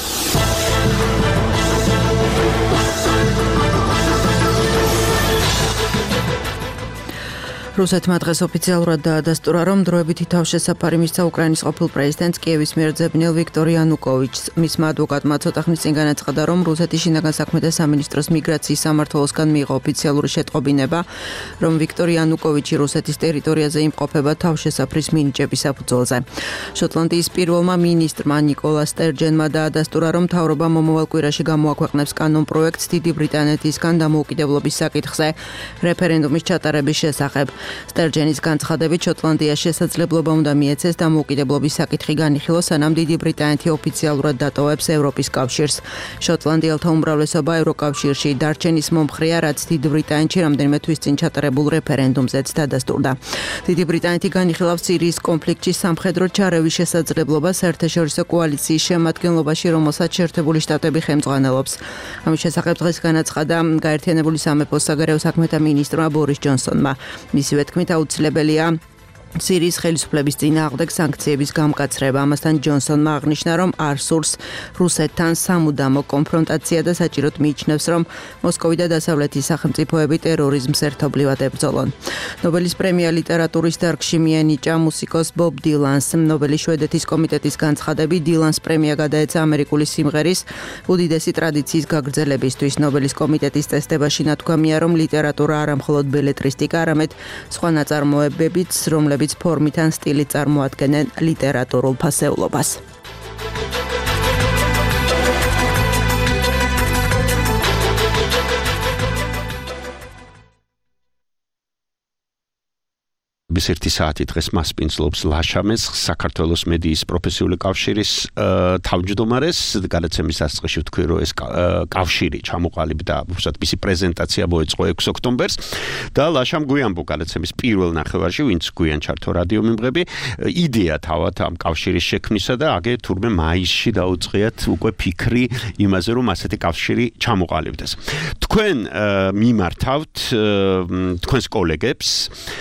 რუსეთმა დღეს ოფიციალურად დაადასტურა, რომ დროებითი თავშესაფარი მისცა უკრაინის ყოფილ პრეზიდენტს კიევის მიერ ძებნილ ვიქტორ იანუკოვიჩს. მისმა ადვოკატმა ცოტა ხნის წინ განაცხადა, რომ რუსეთის შინაგან საქმეთა სამინისტროს მიგრაციის სამმართველოსგან მიიღო ოფიციალური შეტყობინება, რომ ვიქტორ იანუკოვიჩი რუსეთის ტერიტორიაზე იმყოფება თავშესაფრის მინიჭების საფუძველზე. შოტლანდიის პირველმა მინისტრმა ნიკოლა სტერჯენმა დაადასტურა, რომ მთავრობა მომავალ კვირაში გამოაქვეყნებს კანონპროექტს დიდი ბრიტანეთისგან დამოუკიდებლობის საკითხზე რეფერენდუმის ჩატარების შესახებ. სტერჯენის განცხადებით შოტლანდიას შესაძლებლობა უნდა მიეცეს დამოუკიდებლობის საკითხი განიხილოს, სანამ დიდი ბრიტანეთი ოფიციალურად დატოვებს ევროპის კავშირს. შოტლანდიელთა უმრავლესობა ევროკავშირში დარჩენის მომხრეა, რაც დიდი ბრიტანეთში რამდენიმე თვის წინ ჩატარებულ რეფერენდუმზეც დადასტურდა. დიდი ბრიტანეთი განიხილავს სირიის კონფლიქტში სამხედრო ჩარევის შესაძლებლობას საერთაშორისო კოალიციის შემადგენლობაში, რომელსაც შეერთებული შტატები ხელმძღვანელობს. ამის შესახებ დღეს განაცხადა გაერთიანებული სამეფოს საგარეო საქმეთა მინისტრმა ბორის ჯონსონმა. მისი თქმით აუცილებელია სირიის ხელისუფლების წინააღმდეგ სანქციების გამკაცრება. ამასთან ჯონსონმა აღნიშნა, რომ არ სურს რუსეთთან სამუდამო კონფრონტაცია და საჭიროდ მიიჩნევს, რომ მოსკოვი და დასავლეთის სახელმწიფოები ტერორიზმს ერთობლივად ებრძოლონ. ნობელის პრემია ლიტერატურის დარგში მიენიჭა მუსიკოს ბობ დილანს. ნობელის შვედეთის კომიტეტის განცხადებით დილანს პრემია გადაეცა ამერიკული სიმღერის უდიდესი ტრადიციის გაგრძელებისთვის. ნობელის კომიტეტის წესდებაში ნათქვამია, რომ ლიტერატურა არა მხოლოდ ბელეტრისტიკა, არამედ სხვა ნაწარმოებებიც, რომლებიც ფორმით ან სტილით წარმოადგენენ ლიტერატურულ ფასეულობას. ერთი საათი დღეს მასპინძლობს ლაშამეს საქართველოს მედიის პროფესიული კავშირის თავმჯდომარეს. გადაცემის დასაწყისში ვთქვი, რომ ეს კავშირი ჩამოყალიბდა, უბრალოდ მისი პრეზენტაცია მოეწყო ექვსი ოქტომბერს და ლაშამ გვიანბო გადაცემის პირველ ნახევარში, ვინც გვიან ჩართო რადიო მიმღები, იდეა თავად ამ კავშირის შექმნისა და აგე თურმე მაისში დაუწყიათ უკვე ფიქრი იმაზე, რომ ასეთი კავშირი ჩამოყალიბდეს. თქვენ მიმართავთ თქვენს კოლეგებს,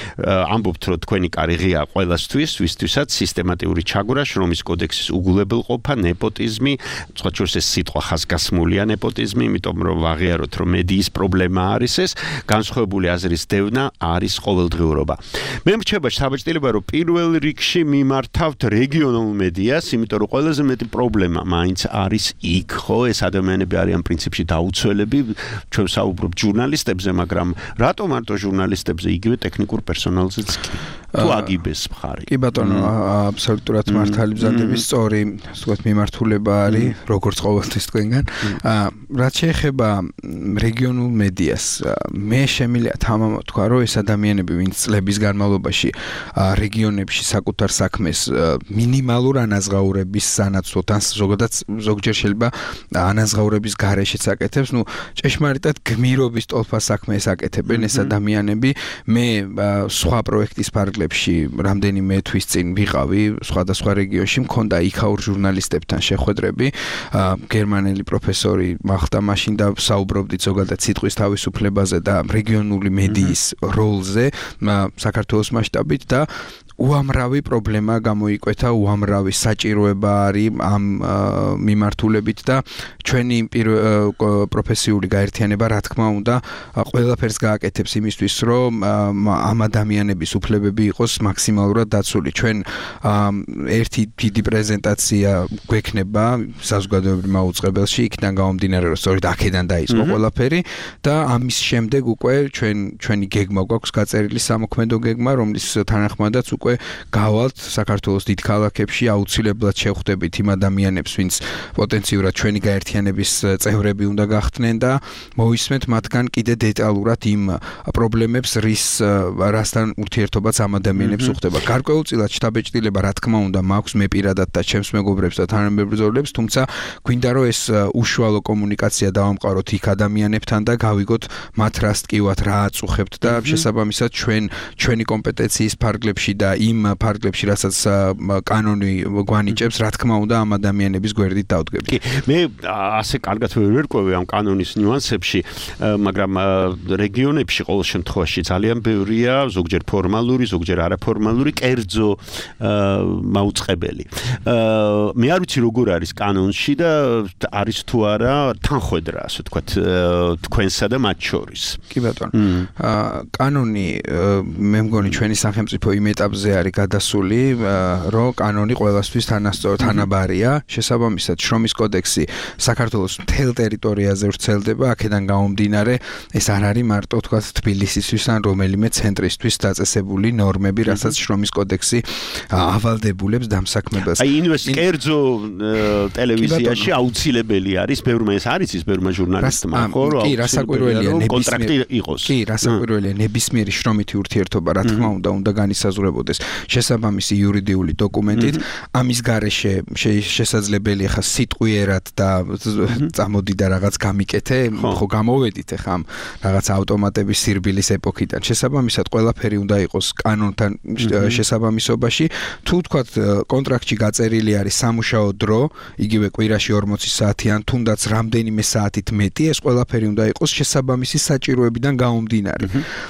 ამბობთ რომ თქვენი კარიერა ყველასთვის, ვისთვისაც სისტემატიური ჩაგვრა, შრომის კოდექსის უგულებელყოფა, ნეპოტიზმი, სხვა შორის ეს სიტყვა ხაზგასმულია ნეპოტიზმი, იმიტომ რომ ვაღიაროთ, რომ მედიის პრობლემა არის ეს, განსხვავებული აზრის დევნა არის ყოველდღიურობა. მე მრჩება საბჭოtildeება, რომ პირველ რიგში მიმართავთ რეგიონულ მედიას, იმიტომ რომ ყველაზე მეტი პრობლემა მაინც არის იქ, ხო, ეს ადამიანები არიან პრინციპში დაუცველები, ჩვენ საუბრობთ ჟურნალისტებზე, მაგრამ რატო მარტო ჟურნალისტებზე, იგივე ტექნიკურ პერსონალზეც კი თუ აგიბეს მხარი. კი ბატონო, აბსოლუტურად მართალი ბზანდების სწორი, ვთქვათ, მიმართულება არის, როგორც ყოველთვის თქვენგან. რაც შეეხება რეგიონულ მედიას, მე შემიძლია თამამად თქვა, რომ ეს ადამიანები, ვინც წლების განმავლობაში რეგიონებში საკუთარ საქმეს მინიმალურ ანაზღაურების სანაცვლოდ, ან ზოგადად ზოგჯერ შეიძლება ანაზღაურების გარეშეც აკეთებს, ნუ ჭეშმარიტად გმირობის ტოლფას საქმეს აკეთებენ ეს ადამიანები. მე სხვა პროექტის ფარგლებში რამდენიმე თვის წინ ვიყავი სხვადასხვა რეგიონში, მქონდა იქაურ ჟურნალისტებთან შეხვედრები, გერმანელი პროფესორი მახდა მაშინ და საუბრობდით ზოგადად სიტყვის თავისუფლებაზე და რეგიონული მედიის როლზე საქართველოს მასშტაბით და უამრავი პრობლემა გამოიკვეთა, უამრავი საჭიროება არის ამ მიმართულებით და ჩვენი პროფესიული გაერთიანება, რა თქმა უნდა, ყველაფერს გააკეთებს იმისთვის, რომ ამ ადამიანების უფლებები იყოს მაქსიმალურად დაცული. ჩვენ ერთი დიდი პრეზენტაცია გვექნება საზოგადოებრივ მაუწყებელში, იქიდან გამომდინარე, რომ სწორედ აქედან დაიწყო ყველაფერი და ამის შემდეგ უკვე ჩვენ ჩვენი გეგმა გვაქვს გაწერილი სამოქმედო გეგმა, რომლის თანახმადაც უკვე გავალთ საქართველოს დიდ ქალაქებში, აუცილებლად შევხვდებით იმ ადამიანებს, ვინც პოტენციურად ჩვენი გაერთიანების წევრები უნდა გახდნენ და მოვისმენთ მათგან კიდე დეტალურად იმ პრობლემებს, რის რასთან ურთიერთობაც ამ ადამიანებს უხდება. გარკვეულწილად შტაბ-ჭრილება, რა თქმა უნდა, მაქვს მე პირადად და ჩემს მეგობრებს და თანამებრძოლებს, თუმცა გვინდა რომ ეს უშუალო კომუნიკაცია დავამყაროთ იქ ადამიანებთან და გავიგოთ მათ რას ტკივათ, რა აწუხებთ და შესაბამისად ჩვენ ჩვენი კომპეტენციის ფარგლებში და იმ ფარგლებში, რასაც კანონი გვანიჭებს, რა თქმა უნდა, ამ ადამიანების გვერდით დავდგები. კი, მე ასე კარგად ვერ ვერკვევი ამ კანონის ნიუანსებში, მაგრამ რეგიონებში ყოველ შემთხვევაში ძალიან ბევრია ზოგჯერ ფორმალური, ზოგჯერ არაფორმალური კერძო მაუწყებელი. მე არ ვიცი როგორ არის კანონში და არის თუ არა თანხვედრა, ასე ვთქვათ, თქვენსა და მათ შორის. კი ბატონო. კანონი მე მგონი ჩვენი სახელმწიფო იმ ეტაპზე არის გადასული, რომ კანონი ყველასთვის თანასწორი თანაბარია, შესაბამისად შრომის კოდექსი საქართველოს მთელ ტერიტორიაზე ვრცელდება, აქედან გამომდინარე, ეს არ არის მარტო თქვათ თბილისისთვის ან რომელიმე ცენტრისთვის დაწესებული ნორმები, რასაც შრომის კოდექსი ავალდებულებს დამსაქმებელს. აი ინვესტ კერძო ტელევიზიაში აუცილებელი არის, ბევრმა ეს არის ის ბევრმა ჟურნალისტმა, ხო, რომ კი, რასაკვირველია კონტრაქტი იყოს. კი, რასაკვირველია ნებისმიერი შრომითი ურთიერთობა, რა თქმა უნდა, უნდა განისაზღვრებოდეს შესაბამისი იურიდიული დოკუმენტით. ამის გარეშე შესაძლებელია ხა სიტყვიერად და წამოდი და რაღაც გამიკეთე, ხო გამოვედით ხა ამ რაღაც ავტომატების სირბილის ეპოქიდან. შესაბამისად ყველაფერი უნდა იყოს კანონთან შესაბამისობაში. თუ თქვათ კონტრაქტში გაწერილი არის სამუშაო დრო, იგივე კვირაში ორმოცი საათი ან თუნდაც რამდენიმე საათით მეტი, ეს ყველაფერი უნდა იყოს შესაბამისი საჭიროებიდან გამომდინარე.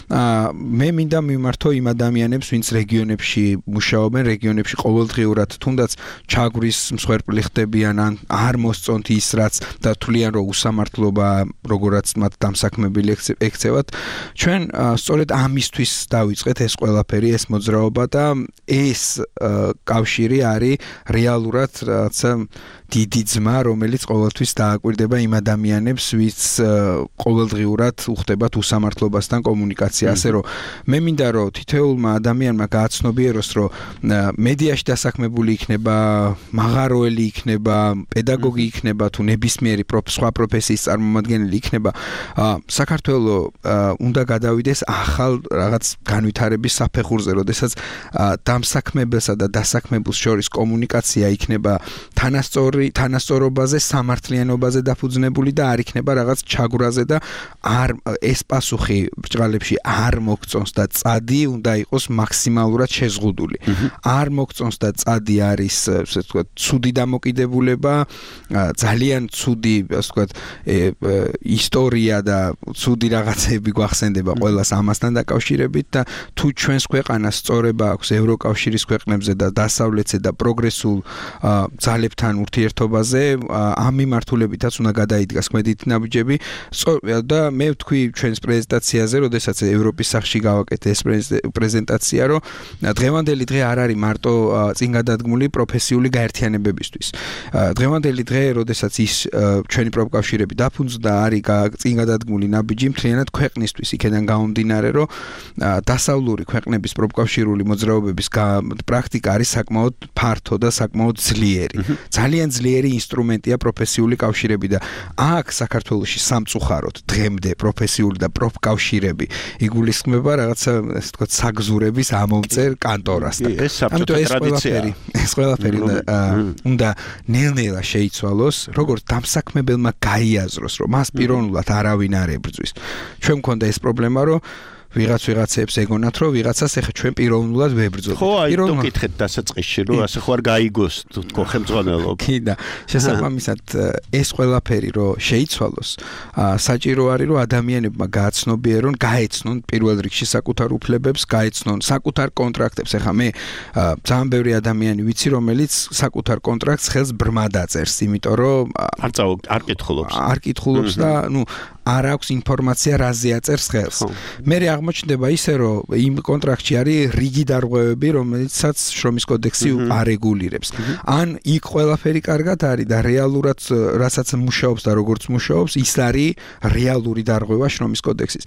მე მინდა მიმართო იმ ადამიანებს, ვინც რეგიონებში მუშაობენ, რეგიონებში ყოველდღიურად თუნდაც ჩაგვრის მსხვერპლი ხდებიან ან არ მოსწონთ ის რაც და თვლიან რომ უსამართლობა როგორაც მათ დამსაქმებელი ექცევათ. ჩვენ სწორედ ამისთვის დავიწყეთ ეს ყველაფერი, ეს მოძრაობა და ეს კავშირი არის რეალურად რაცა დიდი ძმა, რომელიც ყოველთვის დააკვირდება იმ ადამიანებს, ვინც ყოველდღიურად უხდებათ უსამართლობასთან კომუნიკაცია. ასე რომ მე მინდა რომ თითოეულმა ადამიანმა გააცნობიეროს, რომ მედიაში დასაქმებული იქნება, მაღაროელი იქნება, პედაგოგი იქნება თუ ნებისმიერი სხვა პროფესიის წარმომადგენელი იქნება, საქართველოს უნდა გადავიდეს ახალ რაღაც განვითარების საფეხურზე, როდესაც დამსაქმებელსა და დასაქმებულს შორის კომუნიკაცია იქნება თანასწორი თანასწორობაზე, სამართლიანობაზე დაფუძნებული და არ იქნება რაღაც ჩაგვრაზე და არ ეს პასუხი ბრჭყალებში არ მოგწონს და წადი უნდა იყოს მაქსიმალურად შეზღუდული. არ მოგწონს და წადი არის, ასე ვთქვათ, ცუდი დამოკიდებულება, ძალიან ცუდი, ასე ვთქვათ, ისტორია და ცუდი რაღაცები გვახსენდება ყველას ამასთან დაკავშირებით და თუ ჩვენს ქვეყანას სწორება აქვს ევროკავშირის ქვეყნებზე და დასავლეთზე და პროგრესულ ძალებთან ურთიერთობაზე, ამ მიმართულებითაც უნდა გადაიდგას ქმედითი ნაბიჯები და მე ვთქვი ჩვენს პრეზენტაციაზე, როდესაც ევროპის სახში გავაკეთე ეს პრეზენტაცია, რომ დღევანდელი დღე არ არის მარტო წინ გადადგმული პროფესიული გაერთიანებებისთვის. დღევანდელი დღე, როდესაც ის ჩვენი პროფკავშირები დაფუძნდა, არის წინ გადადგმული ნაბიჯი მთლიანად ქვეყნისთვის, იქიდან გამომდინარე, რომ დასავლური ქვეყნების პროფკავშირული მოძრაობების პრაქტიკა არის საკმაოდ ფართო და საკმაოდ ძლიერი. ძალიან ძლიერი ინსტრუმენტია პროფესიული კავშირები და აქ საქართველოში სამწუხაროდ დღემდე პროფესიული და პროფკავშირები იგულისხმება რაღაცა, ასე ვთქვათ, საგზურების ამომწერ კანტორასთან. ამიტომ ეს ყველაფერი, ეს ყველაფერი უნდა ნელ-ნელა შეიცვალოს, როგორც დამსაქმებელმა გაიაზროს, რომ მას პიროვნულად არავინ არ ებრძვის. ჩვენ მქონდა ეს პრობლემა, რომ ვიღაც ვიღაცებს ეგონათ, რომ ვიღაცას ეხა ჩვენ პიროვნულად ვებრძოლთ. ხო, აი თო კითხეთ დასაწყისში, რომ ასე ხო არ გაიგოს თქო ხელმძღვანელობა. კი და შესაბამისად ეს ყველაფერი რომ შეიცვალოს, საჭირო არის რომ ადამიანებმა გააცნობიერონ, გაეცნონ პირველ რიგში საკუთარ უფლებებს, გაეცნონ საკუთარ კონტრაქტებს. ეხა მე ძალიან ბევრი ადამიანი ვიცი, რომელიც საკუთარ კონტრაქტს ხელს ბრმა დაწერს, იმიტომ რომ არ წავა არ კითხულობს. არ კითხულობს და ნუ არ აქვს ინფორმაცია რაზე აწერს ხელს. მე აღმოჩნდება ისე, რომ იმ კონტრაქტში არის რიგი დარღვევები, რომელიცაც შრომის კოდექსი არეგულირებს. ან იქ ყველაფერი კარგად არის და რეალურად რასაც მუშაობს და როგორც მუშაობს, ის არის რეალური დარღვევა შრომის კოდექსის.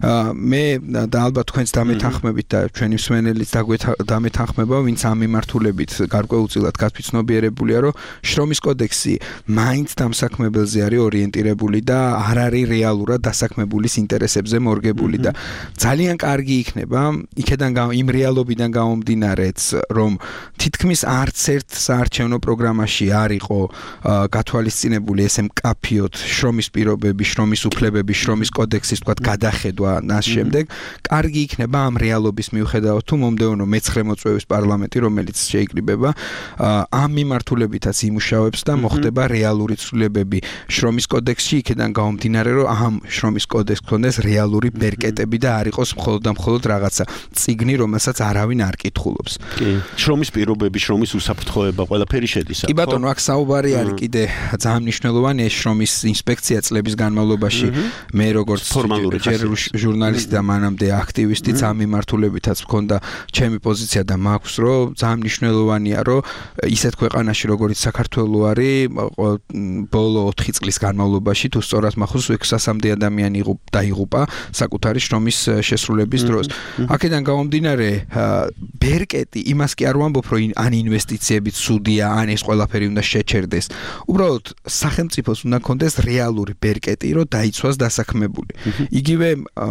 მე და ალბათ თქვენს დამეთანხმებით და ჩვენი მსმენელიც დამეთანხმება, ვინც ამ მიმართულებით გარკვეულწილად გათვითცნობიერებულია, რომ შრომის კოდექსი მაინც დამსაქმებელზე არის ორიენტირებული და არ არის რეალურად დასაქმებულის ინტერესებზე მორგებული და ძალიან კარგი იქნება იქედან იმ რეალობიდან გამომდინარეც რომ თითქმის არც ერთ საარჩევნო პროგრამაში არ იყო გათვალისწინებული ესე მკაფიოდ შრომის პირობები, შრომის უფლებები, შრომის კოდექსის თქვათ გადახედვა და შემდეგ კარგი იქნება ამ რეალობის მიუხედავად თუ მომდევნო მეცხრე მოწვევის პარლამენტი რომელიც შეიკრიბება ამ მიმართულებითაც იმუშავებს და მოხდება რეალური ცვლილებები შრომის კოდექსში იქედან გამომდინარე რომ ამ შრომის კოდექსს ქონდეს რეალური ბერკეტები და არ იყოს მხოლოდ და მხოლოდ რაღაცა წიგნი რომელსაც არავინ არ კითხულობს. კი, შრომის პირობები, შრომის უსაფრთხოება ყველაფერი შედის. კი ბატონო, აქ საუბარი არის კიდე ძალიან მნიშვნელოვანი ეს შრომის ინსპექცია წლების განმავლობაში მე როგორც ჯერ ჟურნალისტი და მანამდე აქტივისტიც ამ მიმართულებითაც მქონდა ჩემი პოზიცია და მაქვს რომ ძალიან მნიშვნელოვანია რომ ისეთ ქვეყანაში როგორც საქართველო არის ბოლო ოთხი წლის განმავლობაში თუ სწორად მახსოვს ექვსასამდე ადამიანი დაიღუპა საკუთარი შრომის შესრულების დროს. აქედან გამომდინარე ბერკეტი იმას კი არ ვამბობ რომ ან ინვესტიციები ცუდია ან ეს ყველაფერი უნდა შეჩერდეს. უბრალოდ სახელმწიფოს უნდა ქონდეს რეალური ბერკეტი რომ დაიცვას დასაქმებული. იგივე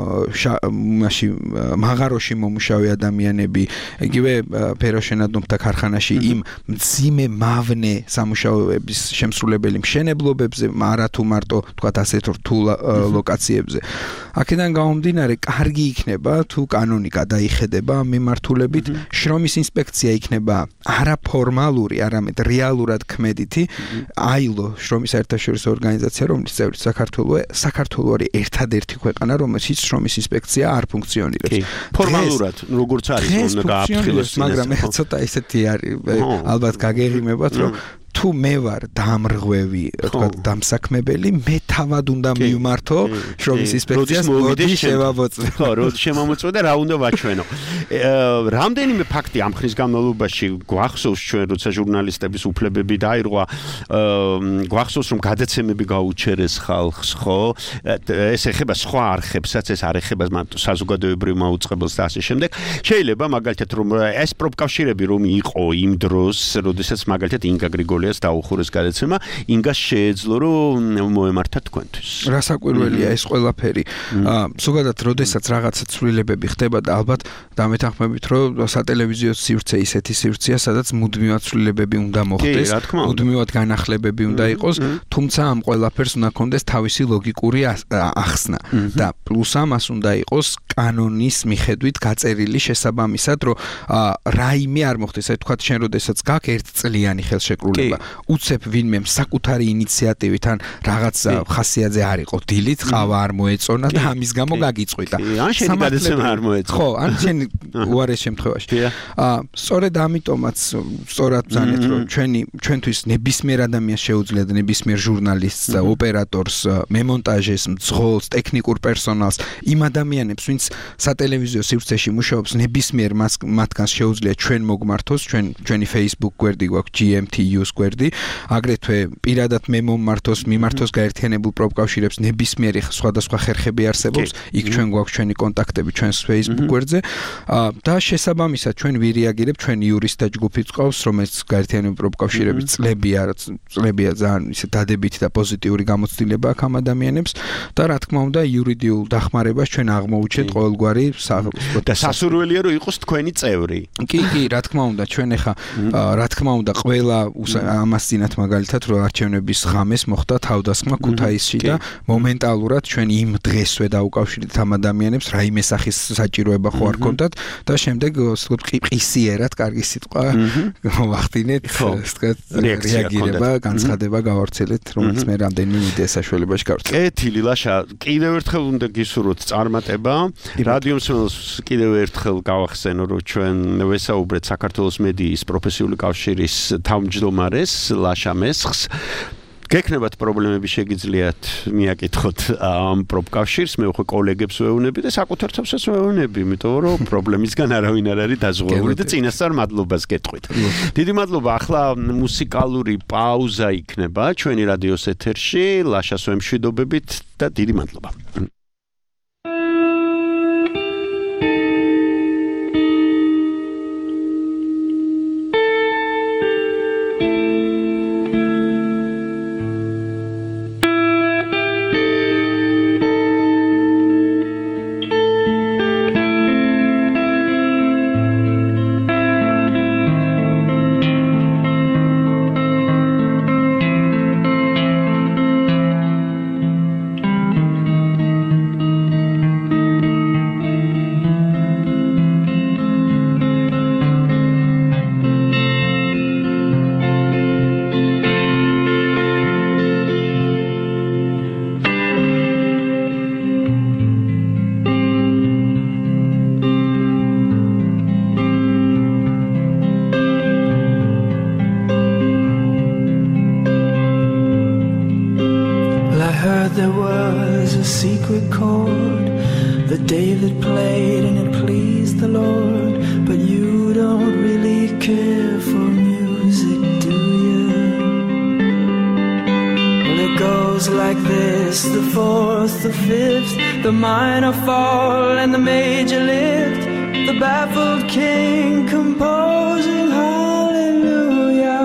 მაშინ მაღაროში მომუშავე ადამიანები, იგივე ფეროშენადობთა ქარხანაში იმ მძიმე მავნე სამუშაოების შემსრულებელი მშენებლობებზე, არა თუ მარტო თქვათ ასეთ რთულ ლოკაციებზე. აქედან გამომდინარე, კარგი იქნება თუ კანონი გადაიხედება ამ მიმართულებით, შრომის ინსპექცია იქნება არაფორმალური, არამედ რეალურად ქმედითი აილო შრომის საერთაშორისო ორგანიზაცია, რომლის წევრიც საქართველოა, საქართველო არის ერთადერთი ქვეყანა, რომელშიც შრომის ინსპექცია არ ფუნქციონირებს. ფორმალურად, როგორც არის, უნდა გააფრთხილოს, მაგრამ ცოტა ისეთი არის, ალბათ გაგეღიმებათ, რომ თუ მე ვარ დამრღვევი, თქვა დამსაქმებელი, მე თავად უნდა მივმართო შრომის ინსპექციას, მოდი შევამოწმო. ხო, როდის შემომოწმო და რა უნდა ვაჩვენო. რამდენიმე ფაქტი ამ ხნის განმავლობაში გვახსოვს ჩვენ, როცა ჟურნალისტების უფლებები დაირღვა, გვახსოვს რომ გადაცემები გაუჩერეს ხალხს, ხო? ეს ეხება სხვა არხებსაც, ეს არ ეხება მარტო საზოგადოებრივ მაუწყებელს და ასე შემდეგ. შეიძლება მაგალითად რომ ეს პროფკავშირები რომ იყო იმ დროს, როდესაც მაგალითად ინგა გრიგოლიას დაუხურეს გადაცემა, ინგას შეეძლო რომ მოემართა თქვენთვის. რასაკვირველია ეს ყველაფერი. ზოგადად, როდესაც რაღაცა ცვლილებები ხდება და ალბათ დამეთანხმებით, რომ სატელევიზიო სივრცე ისეთი სივრცეა, სადაც მუდმივად ცვლილებები უნდა მოხდეს, მუდმივად განახლებები უნდა იყოს, თუმცა ამ ყველაფერს უნდა ქონდეს თავისი ლოგიკური ახსნა და პლუს ამას უნდა იყოს კანონის მიხედვით გაწერილი შესაბამისად, რომ რაიმე არ მოხდეს, აი თქვათ შენ როდესაც გაქვს ერთწლიანი ხელშეკრულება უცებ ვინმე საკუთარი ინიციატივით ან რაღაც ხასიათზე არ იყო დილით, ყავა არ მოეწონა და ამის გამო გაგიწყვიტა. ან შენი გადაცემა არ მოეწონა. ხო, ან შენი უარეს შემთხვევაში. აა, სწორედ ამიტომაც სწორად ბრძანეთ, რომ ჩვენი ჩვენთვის ნებისმიერ ადამიანს შეუძლია და ნებისმიერ ჟურნალისტს და ოპერატორს, მემონტაჟეს, მძღოლს, ტექნიკურ პერსონალს, იმ ადამიანებს, ვინც სატელევიზიო სივრცეში მუშაობს, ნებისმიერ მათგანს შეუძლია ჩვენ მოგმართოს, ჩვენ ჩვენი Facebook გვერდი გვაქვს G M T U-ს გვერდი, აგრეთვე პირადად მე მომმართოს, მიმართოს გაერთიანებულ პროფკავშირებს ნებისმიერი სხვადასხვა ხერხები არსებობს, იქ ჩვენ გვაქვს ჩვენი კონტაქტები ჩვენს Facebook გვერდზე და შესაბამისად ჩვენ ვირეაგირებ, ჩვენ იურისტთა ჯგუფიც ყავს, რომელიც გაერთიანებულ პროფკავშირების წლებია, წლებია ძალიან ისე დადებითი და პოზიტიური გამოცდილება აქვს ამ ადამიანებს და რა თქმა უნდა იურიდიულ დახმარებას ჩვენ აღმოუჩენთ ყოველგვარი და სასურველია რომ იყოს თქვენი წევრი. კი, კი, რა თქმა უნდა, ჩვენ ახლა რა თქმა უნდა ყველა ამას წინათ მაგალითად რომ არჩევნების ღამეს მოხდა თავდასხმა ქუთაისში და მომენტალურად ჩვენ იმ დღესვე დაუკავშირეთ ამ ადამიანებს, რაიმე სახის საჭიროება ხო არ ქონდათ და შემდეგ ყისიერად, კარგი სიტყვა, ვახდინეთ, ვთქვათ, რეაგირება, განცხადება გავავრცელეთ, რომელიც მე რამდენიმე მიდია საშუალებაში გავვრცელეთ. კეთილი ლაშა, კიდევ ერთხელ უნდა გისურვოთ წარმატება. რადიო მსმენელს კიდევ ერთხელ გავახსენო, რომ ჩვენ ვესაუბრეთ საქართველოს მედიის პროფესიული კავშირის თავმჯდომარეს ლაშა მესხს. გექნებათ პრობლემები შეგიძლიათ მიაკითხოთ ამ პროფკავშირს, მე უკვე კოლეგებს ვეუბნები და საკუთარ თავსაც ვეუბნები, იმიტომ რომ პრობლემისგან არავინ არ არის დაზღვეული და წინასწარ მადლობას გეტყვით. დიდი მადლობა. ახლა მუსიკალური პაუზა იქნება ჩვენი რადიოს ეთერში, ლაშას ვემშვიდობებით და დიდი მადლობა. heard there was a secret chord that David played and it pleased the Lord. But you don't really care for music, do you? Well, it goes like this: the fourth, the fifth, the minor fall and the major lift, the baffled king composing hallelujah,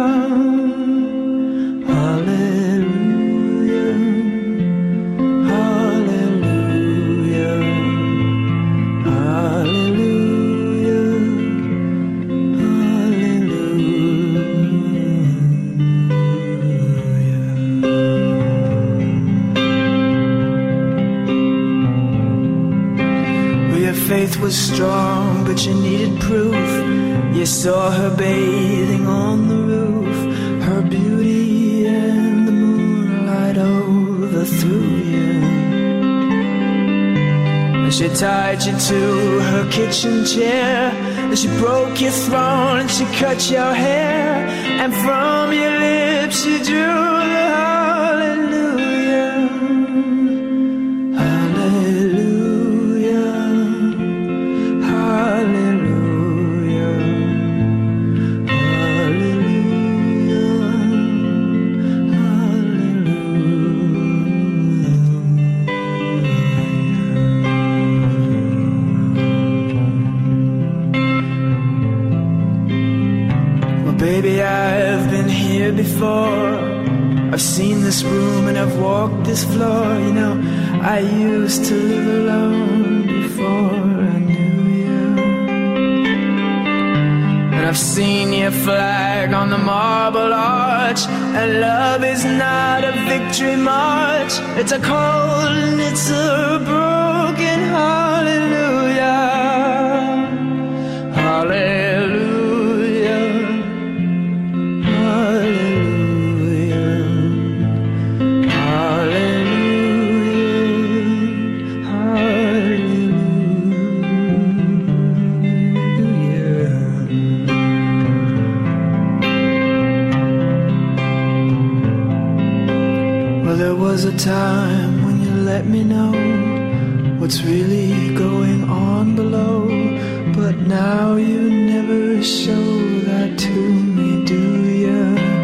hallelujah, hallelujah, hallelujah, hallelujah. Well, your faith was strong, but you needed proof. You saw her bathing on the roof, her beauty and the moonlight overthrew you. And she tied you to her kitchen chair, and she broke your throne and she cut your hair, and from your lips she drew the hallelujah, hallelujah, hallelujah, hallelujah, hallelujah. Well, baby, I've been here before. I've seen this room and I've walked this floor. You know, I used to live alone before I knew you. And I've seen your flag on the marble arch, and love is not a victory march. It's a cold and it's a broken hallelujah, hallelujah, hallelujah, hallelujah, hallelujah. Well, there was a time when you let me know what's really going on below, but now you never show that to me, do you?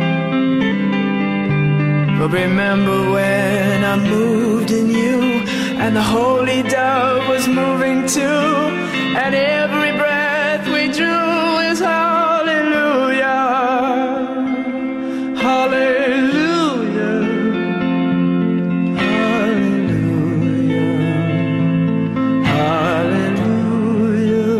But remember when I moved in you, and the holy dove was moving too, and every breath we drew is hallelujah, hallelujah, hallelujah, hallelujah,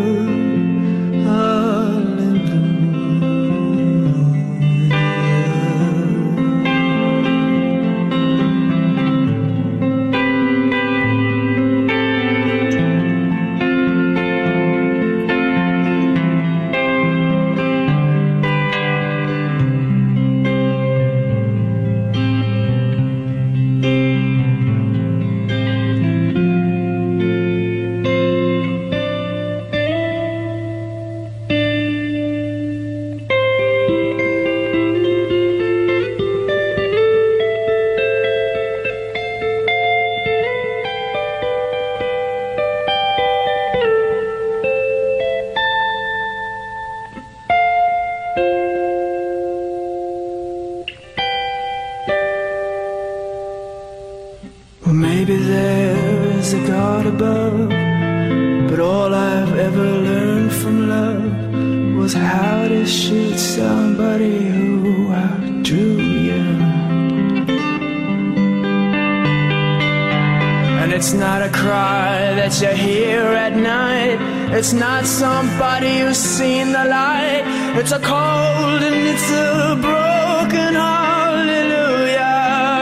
Well, maybe there's a God above, but all I've ever learned from love was how to shoot somebody who outdrew you. And it's not a cry that you hear at night, it's not somebody who's seen the light, it's a cold and it's a broken hallelujah,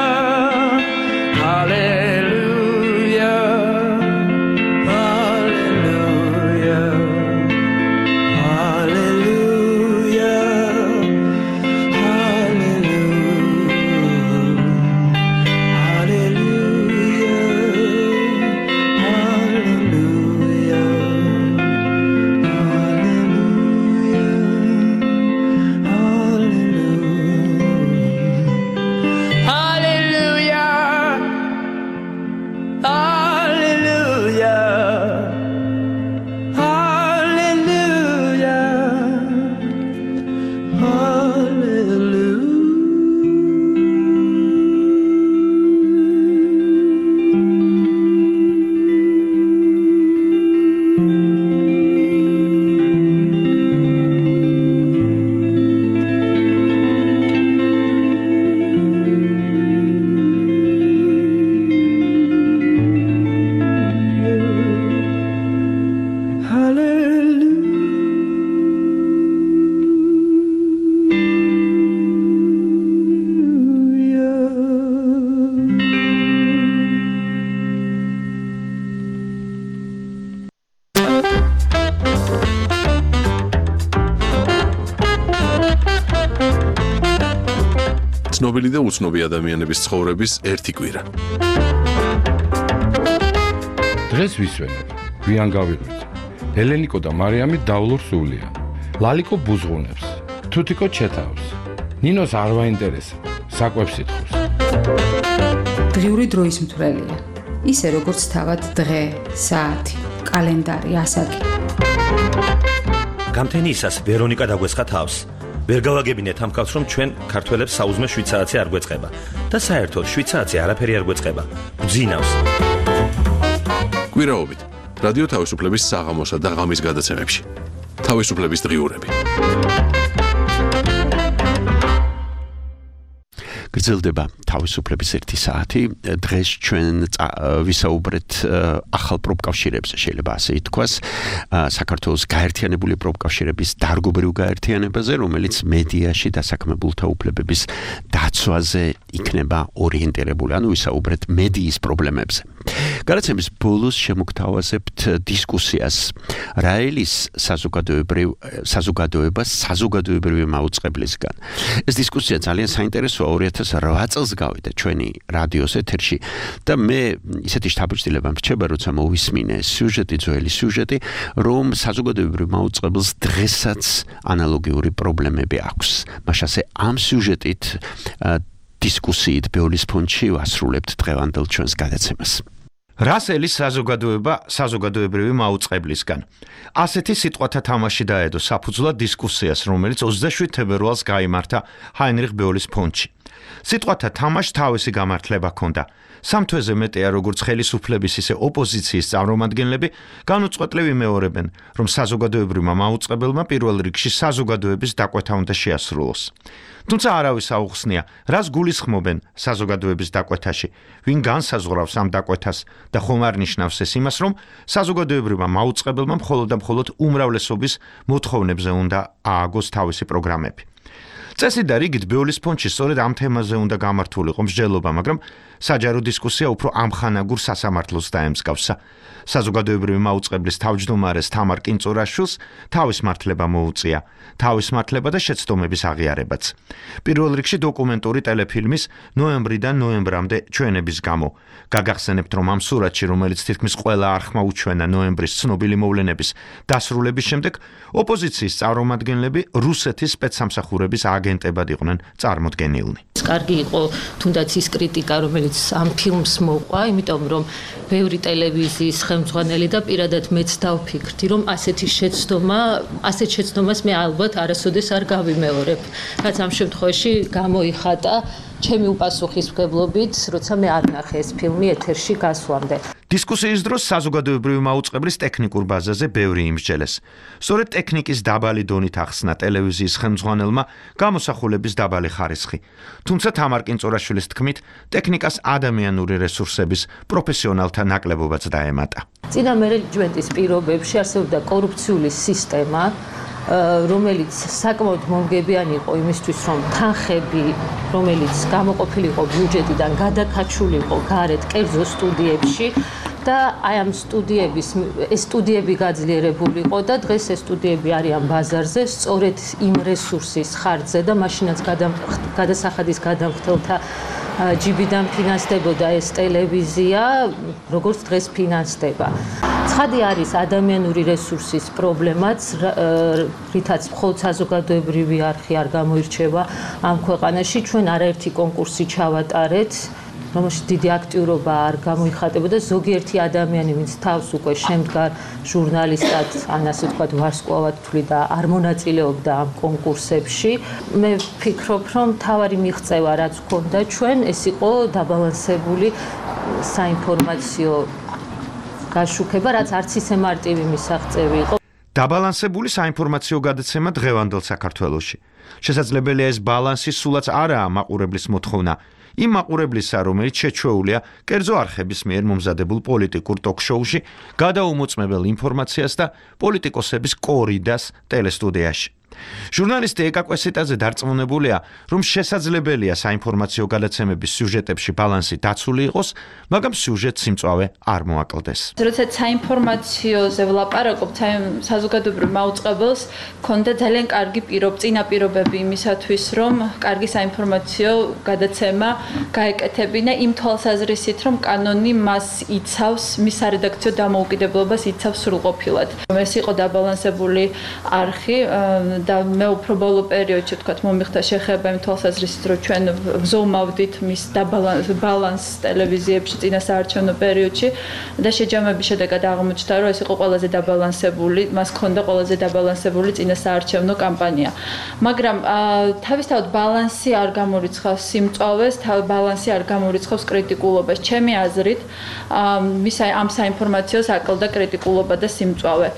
hallelujah, hallelujah, hallelujah, hallelujah, hallelujah, hallelujah. და უცნობი ადამიანების ცხოვრების ერთი კვირა. დღეს ვისვენებ, გვიან გავიღვიძე. ელენიკო და მარიამი დავლურ სულიან. ლალიკო ბუზღუნებს, თუთიკო ჩეთავს. ნინოს არ ვაინტერესებს, საკვებს ითხოვს. დღიური დროის მთვრელია. ისე როგორც თავად დღე, საათი, კალენდარი, ასაკი. გამთენიისას ვერონიკა დაგვეცხა თავს. ვერ გავაგებინეთ ამ კაცს, რომ ჩვენ ქართველებს საუზმე შვიდ საათი არ გვეწყება და საერთოდ შვიდ საათი არაფერი არ გვეწყება. გძინავს. კვირაობით რადიო თავისუფლების საღამოსა და ღამის გადაცემებში. თავისუფლების დღიურები. გრძელდება თავისუფლების ერთი საათი. დღეს ჩვენ ვისაუბრეთ ახალ პროფკავშირებზე, შეიძლება ასე ითქვას, საქართველოს გაერთიანებული პროფკავშირების დარგობრივ გაერთიანებაზე, რომელიც მედიაში დასაქმებულთა უფლებების დაცვაზე იქნება ორიენტირებული, ანუ ვისაუბრეთ მედიის პრობლემებზე. გადაცემის ბოლოს შემოგთავაზებთ დისკუსიას რაელის საზოგადოებრივ საზოგადოებას საზოგადოებრივი მაუწყებლისგან. ეს დისკუსია ძალიან საინტერესოა. ორი ათას რვა წელს გავიდა ჩვენი რადიოს ეთერში და მე ისეთი შთაბეჭდილება მრჩება, როცა მოვისმინე სიუჟეტი, ძველი სიუჟეტი, რომ საზოგადოებრივ მაუწყებელს დღესაც ანალოგიური პრობლემები აქვს. მაშასე ამ სიუჟეტით დისკუსიით ბეოლის ფონდში ვასრულებთ დღევანდელ ჩვენს გადაცემას. რასელის საზოგადოება საზოგადოებრივი მაუწყებლისგან. ასეთი სიტყვათა თამაში დაედო საფუძვლად დისკუსიას, რომელიც ოცდაშვიდ თებერვალს გაიმართა ჰაინრიხ ბეოლის ფონდში. სიტყვათა თამაშს თავისი გამართლება ჰქონდა. სამ თვეზე მეტია, როგორც ხელისუფლების, ისე ოპოზიციის წარმომადგენლები განუწყვეტლივ იმეორებენ, რომ საზოგადოებრივმა მაუწყებელმა პირველ რიგში საზოგადოების დაკვეთა უნდა შეასრულოს. თუმცა არავის აუხსნია, რას გულისხმობენ საზოგადოების დაკვეთაში, ვინ განსაზღვრავს ამ დაკვეთას და ხომ არ ნიშნავს ეს იმას, რომ საზოგადოებრივმა მაუწყებელმა მხოლოდ და მხოლოდ უმრავლესობის მოთხოვნებზე უნდა ააგოს თავისი პროგრამები. წესი და რიგით ბეოლის ფონდში სწორედ ამ თემაზე უნდა გამართულიყო მსჯელობა, მაგრამ საჯარო დისკუსია უფრო ამხანაგურ სასამართლოს დაემსგავსა. საზოგადოებრივი მაუწყებლის თავმჯდომარეს თამარ კინწურაშვილს თავის მართლება მოუწია, თავის მართლება და შეცდომების აღიარებაც. პირველ რიგში დოკუმენტური ტელეფილმის ნოემბრიდან ნოემბრამდე ჩვენების გამო. გაგახსენებთ, რომ ამ სურათში, რომელიც თითქმის ყველა არხმა უჩვენა ნოემბრის ცნობილი მოვლენების დასრულების შემდეგ, ოპოზიციის წარმომადგენლები რუსეთის სპეცსამსახურების აგენტებად იყვნენ წარმოდგენილნი. კარგი იყო თუნდაც ის კრიტიკა, რომელიც ამ ფილმს მოყვა, იმიტომ რომ ბევრი ტელევიზიის ხელმძღვანელი და პირადად მეც დავფიქრდი, რომ ასეთი შეცდომა, ასეთ შეცდომას მე ალბათ არასოდეს არ გავიმეორებ. რაც ამ შემთხვევაში გამოიხატა ჩემი უპასუხისმგებლობით, როცა მე არ ნახე ეს ფილმი ეთერში გასვლამდე. დისკუსიის დროს საზოგადოებრივი მაუწყებლის ტექნიკურ ბაზაზე ბევრი იმსჯელეს. სწორედ ტექნიკის დაბალი დონით ახსნა ტელევიზიის ხელმძღვანელმა გამოსახულების დაბალი ხარისხი. თუმცა თამარ კინწურაშვილის თქმით, ტექნიკას ადამიანური რესურსების პროფესიონალთა ნაკლებობაც დაემატა. წინა მენეჯმენტის პირობებში არსებობდა კორუფციული სისტემა, რომელიც საკმაოდ მომგებიანი იყო იმისთვის, რომ თანხები, რომელიც გამოყოფილიყო ბიუჯეტიდან, გადაკაჩულიყო გარეთ კერძო სტუდიებში და აი ამ სტუდიების ეს სტუდიები გაძლიერებულიყო და დღეს ეს სტუდიები არიან ბაზარზე, სწორედ იმ რესურსის ხარჯზე და მაშინაც გადასახადის გადამხდელთა ჯიბიდან ფინანსდებოდა ეს ტელევიზია, როგორც დღეს ფინანსდება. ცხადი არის ადამიანური რესურსის პრობლემაც, რითაც მხოლოდ საზოგადოებრივი არხი არ გამოირჩევა ამ ქვეყანაში. ჩვენ არაერთი კონკურსი ჩავატარეთ, რომელშიც დიდი აქტიურობა არ გამოიხატებოდა. ზოგიერთი ადამიანი, ვინც თავს უკვე შემდგარ ჟურნალისტად, ან ასე ვთქვათ, ვარსკვლავად თვლიდა და არ მონაწილეობდა ამ კონკურსებში. მე ვფიქრობ, რომ თავარი მიღწევა, რაც ჰქონდა ჩვენ, ეს იყო დაბალანსებული საინფორმაციო გაშუქება, რაც არც ისე მარტივი მისაღწევი იყო. დაბალანსებული საინფორმაციო გადაცემა დღევანდელ საქართველოში. შესაძლებელია ეს ბალანსი სულაც არაა მაყურებლის მოთხოვნა. იმ მაყურებლისა, რომელიც შეჩვეულია კერძო არხების მიერ მომზადებულ პოლიტიკურ ტოქ-შოუში, გადაუმოწმებელ ინფორმაციას და პოლიტიკოსების კორიდას ტელესტუდიაში. ჟურნალისტი ეკა კვესიტაძე დარწმუნებულია, რომ შესაძლებელია საინფორმაციო გადაცემების სიუჟეტებში ბალანსი დაცული იყოს, მაგრამ სიუჟეტ სიმწვავე არ მოაკლდეს. როდესაც საინფორმაციოზე ვლაპარაკობთ, საზოგადოებრივ მაუწყებელს ქონდა ძალიან კარგი პირობ, წინაპირობები იმისათვის, რომ კარგი საინფორმაციო გადაცემა გაეკეთებინა იმ თვალსაზრისით, რომ კანონი მას იცავს, მის სარედაქციო დამოუკიდებლობას იცავს სრულყოფილად. ეს იყო დაბალანსებული არხი და მე უფრო ბოლო პერიოდში თქვათ მომიხდა შეხება იმ თვალსაზრისით, რომ ჩვენ ვზომავდით მის დაბალანს ტელევიზიებში წინა საარჩევნო პერიოდში და შეჯამების შედეგად აღმოჩნდა, რომ ეს იყო ყველაზე დაბალანსებული, მას ჰქონდა ყველაზე დაბალანსებული წინა საარჩევნო კამპანია. მაგრამ თავისთავად ბალანსი არ გამორიცხავს სიმწვავეს, ბალანსი არ გამორიცხავს კრიტიკულობას. ჩემი აზრით, მის ამ საინფორმაციოს აკლდა კრიტიკულობა და სიმწვავე.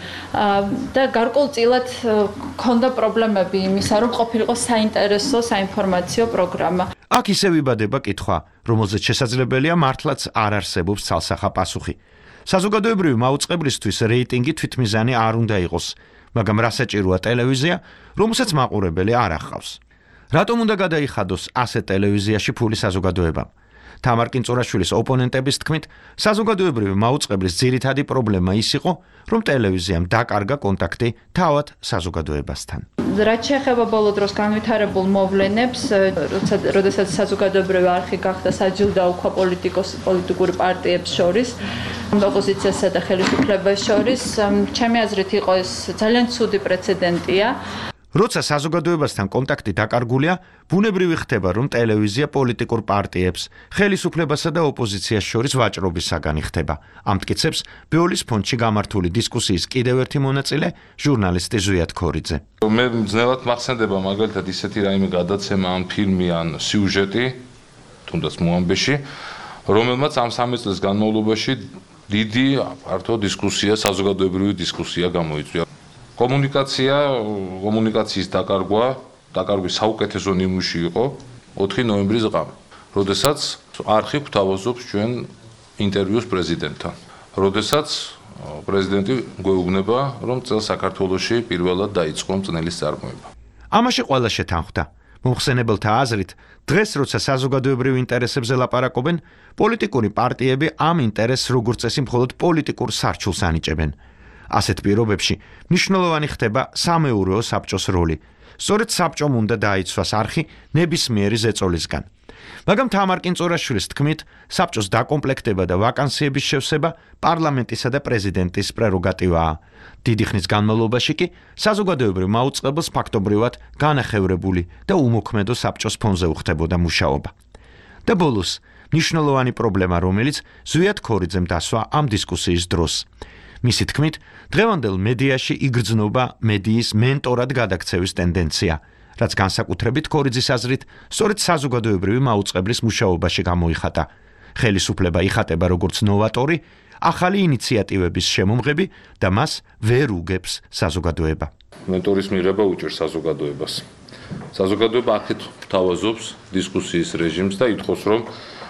და გარკვეულწილად ქონდა პრობლემები იმისა, რომ ყოფილიყო საინტერესო საინფორმაციო პროგრამა. აქ ისე ვიბადება კითხვა, რომელზეც შესაძლებელია მართლაც არ არსებობს ცალსახა პასუხი. საზოგადოებრივი მაუწყებლისთვის რეიტინგი თვითმიზანი არ უნდა იყოს, მაგრამ რა საჭიროა ტელევიზია, რომელსაც მაყურებელი არ ახავს. რატომ უნდა გადაიხადოს ასე ტელევიზიაში ფული საზოგადოებამ? თამარ კინწურაშვილის ოპონენტების თქმით, საზოგადოებრივი მაუწყებლის ძირითადი პრობლემა ის იყო, რომ ტელევიზიამ დაკარგა კონტაქტი თავად საზოგადოებასთან. რაც შეეხება ბოლო დროს განვითარებულ მოვლენებს, როდესაც საზოგადოებრივი არხი გახდა საჯილდო უკვა პოლიტიკური პარტიებს შორის, ოპოზიციასა და ხელისუფლებას შორის, ჩემი აზრით იყო ეს ძალიან ცუდი პრეცედენტია. როცა საზოგადოებასთან კონტაქტი დაკარგულია, ბუნებრივი ხდება, რომ ტელევიზია პოლიტიკურ პარტიებს, ხელისუფლებასა და ოპოზიციას შორის ვაჭრობის საგანი ხდება. ამ მტკიცებს ბეოლის ფონდში გამართული დისკუსიის კიდევ ერთი მონაწილე, ჟურნალისტი ზვიად ქორიძე. მე ძნელად მახსენდება მაგალითად ისეთი რაიმე გადაცემა ან ფილმი ან სიუჟეტი, თუნდაც მოამბეში, რომელმაც ამ სამი წლის განმავლობაში დიდი ფართო დისკუსია, საზოგადოებრივი დისკუსია გამოიწვია. კომუნიკაცია, კომუნიკაციის დაკარგვა, დაკარგვის საუკეთესო ნიმუში იყო ოთხი ნოემბრის ღამე, როდესაც არხი გვთავაზობს ჩვენ ინტერვიუს პრეზიდენტთან. როდესაც პრეზიდენტი გვეუბნება, რომ წელს საქართველოში პირველად დაიწყო მწნელის წარმოება. ამაში ყველა შეთანხმდა. მომხსენებელთა აზრით, დღეს როცა საზოგადოებრივ ინტერესებზე ლაპარაკობენ, პოლიტიკური პარტიები ამ ინტერესს როგორც წესი მხოლოდ პოლიტიკურ სარჩულს ანიჭებენ. ასეთ პირობებში მნიშვნელოვანი ხდება სამეურვეო საბჭოს როლი. სწორედ საბჭომ უნდა დაიცვას არხი ნებისმიერი ზეწოლისგან. მაგრამ თამარ კინწურაშვილის თქმით, საბჭოს დაკომპლექტება და ვაკანსიების შევსება პარლამენტისა და პრეზიდენტის პრეროგატივაა. დიდი ხნის განმავლობაში კი საზოგადოებრივ მაუწყებელს ფაქტობრივად განახევრებული და უმოქმედო საბჭოს ფონზე უხდებოდა მუშაობა. და ბოლოს, მნიშვნელოვანი პრობლემა, რომელიც ზვიად ქორიძემ დასვა ამ დისკუსიის დროს. მისი თქმით, დღევანდელ მედიაში იგრძნობა მედიის მენტორად გადაქცევის ტენდენცია, რაც განსაკუთრებით ქორიძის აზრით, სწორედ საზოგადოებრივი მაუწყებლის მუშაობაში გამოიხატა. ხელისუფლება იხატება როგორც ნოვატორი, ახალი ინიციატივების შემომღები და მას ვერ უგებს საზოგადოება. მენტორის მიღება უჭირს საზოგადოებას. საზოგადოება აქეთ გვთავაზობს დისკუსიის რეჟიმს და ითხოვს, რომ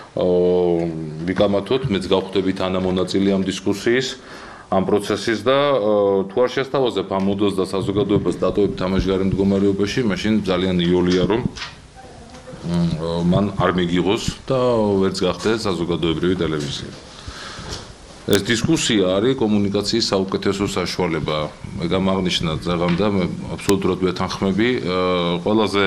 ვიკამათოთ, მეც გავხდებით ანამონაწილე ამ დისკუსიის, ამ პროცესის და თუ არ შესთავაზებ ამ მოდელს და საზოგადოებას დატოვებ თამაშგარე მდგომარეობაში, მაშინ ძალიან იოლია, რომ მან არ მიგიღოს და ვერც გახდეს საზოგადოებრივი ტელევიზია. ეს დისკუსია არის კომუნიკაციის საუკეთესო საშუალება. მე გამაღნიშნა ზაღამ და მე აბსოლუტურად ვეთანხმები, ყველაზე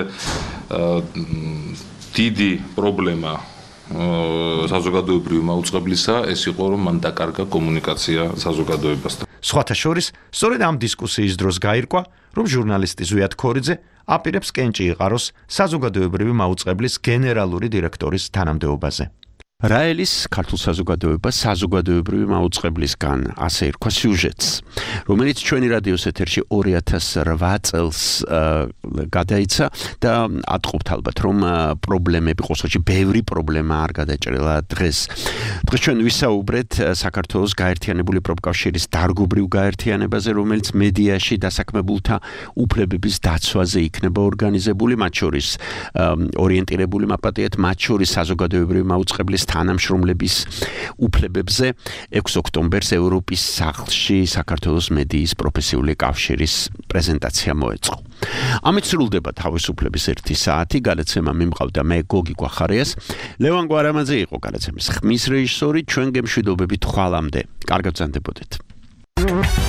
დიდი პრობლემა საზოგადოებრივი მაუწყებლისა ეს იყო, რომ მან დაკარგა კომუნიკაცია საზოგადოებასთან. სხვათა შორის, სწორედ ამ დისკუსიის დროს გაირკვა, რომ ჟურნალისტი ზვიად ქორიძე აპირებს კენჭი იყაროს საზოგადოებრივი მაუწყებლის გენერალური დირექტორის თანამდებობაზე. რაელის ქართულ საზოგადოებას საზოგადოებრივი მაუწყებლისგან ასე ერქვა სიუჟეტს, რომელიც ჩვენი რადიოს ეთერში ორი ათას რვა წელს გადაიცა და ატყობთ ალბათ, რომ პრობლემები ყოსოში ბევრი პრობლემა არ გადაჭრილა დღეს. დღეს ჩვენ ვისაუბრეთ საქართველოს გაერთიანებული პროფკავშირის დარგობრივ გაერთიანებაზე, რომელიც მედიაში დასაქმებულთა უფლებების დაცვაზე იქნება ორგანიზებული, მათ შორის ორიენტირებული მაპატიეთ, მათ შორის საზოგადოებრივი მაუწყებლის თანამშრომლების უფლებებზე ექვსი ოქტომბერს ევროპის სახლში საქართველოს მედიის პროფესიული კავშირის პრეზენტაცია მოეწყო. ამით სრულდება თავისუფლების ერთი საათი. გადაცემა მიმყავდა მე გოგი გვახარიას. ლევან გვარამაძე იყო გადაცემის ხმის რეჟისორი. ჩვენ გემშვიდობებით ხვალამდე. კარგად გრძანდებოდეთ.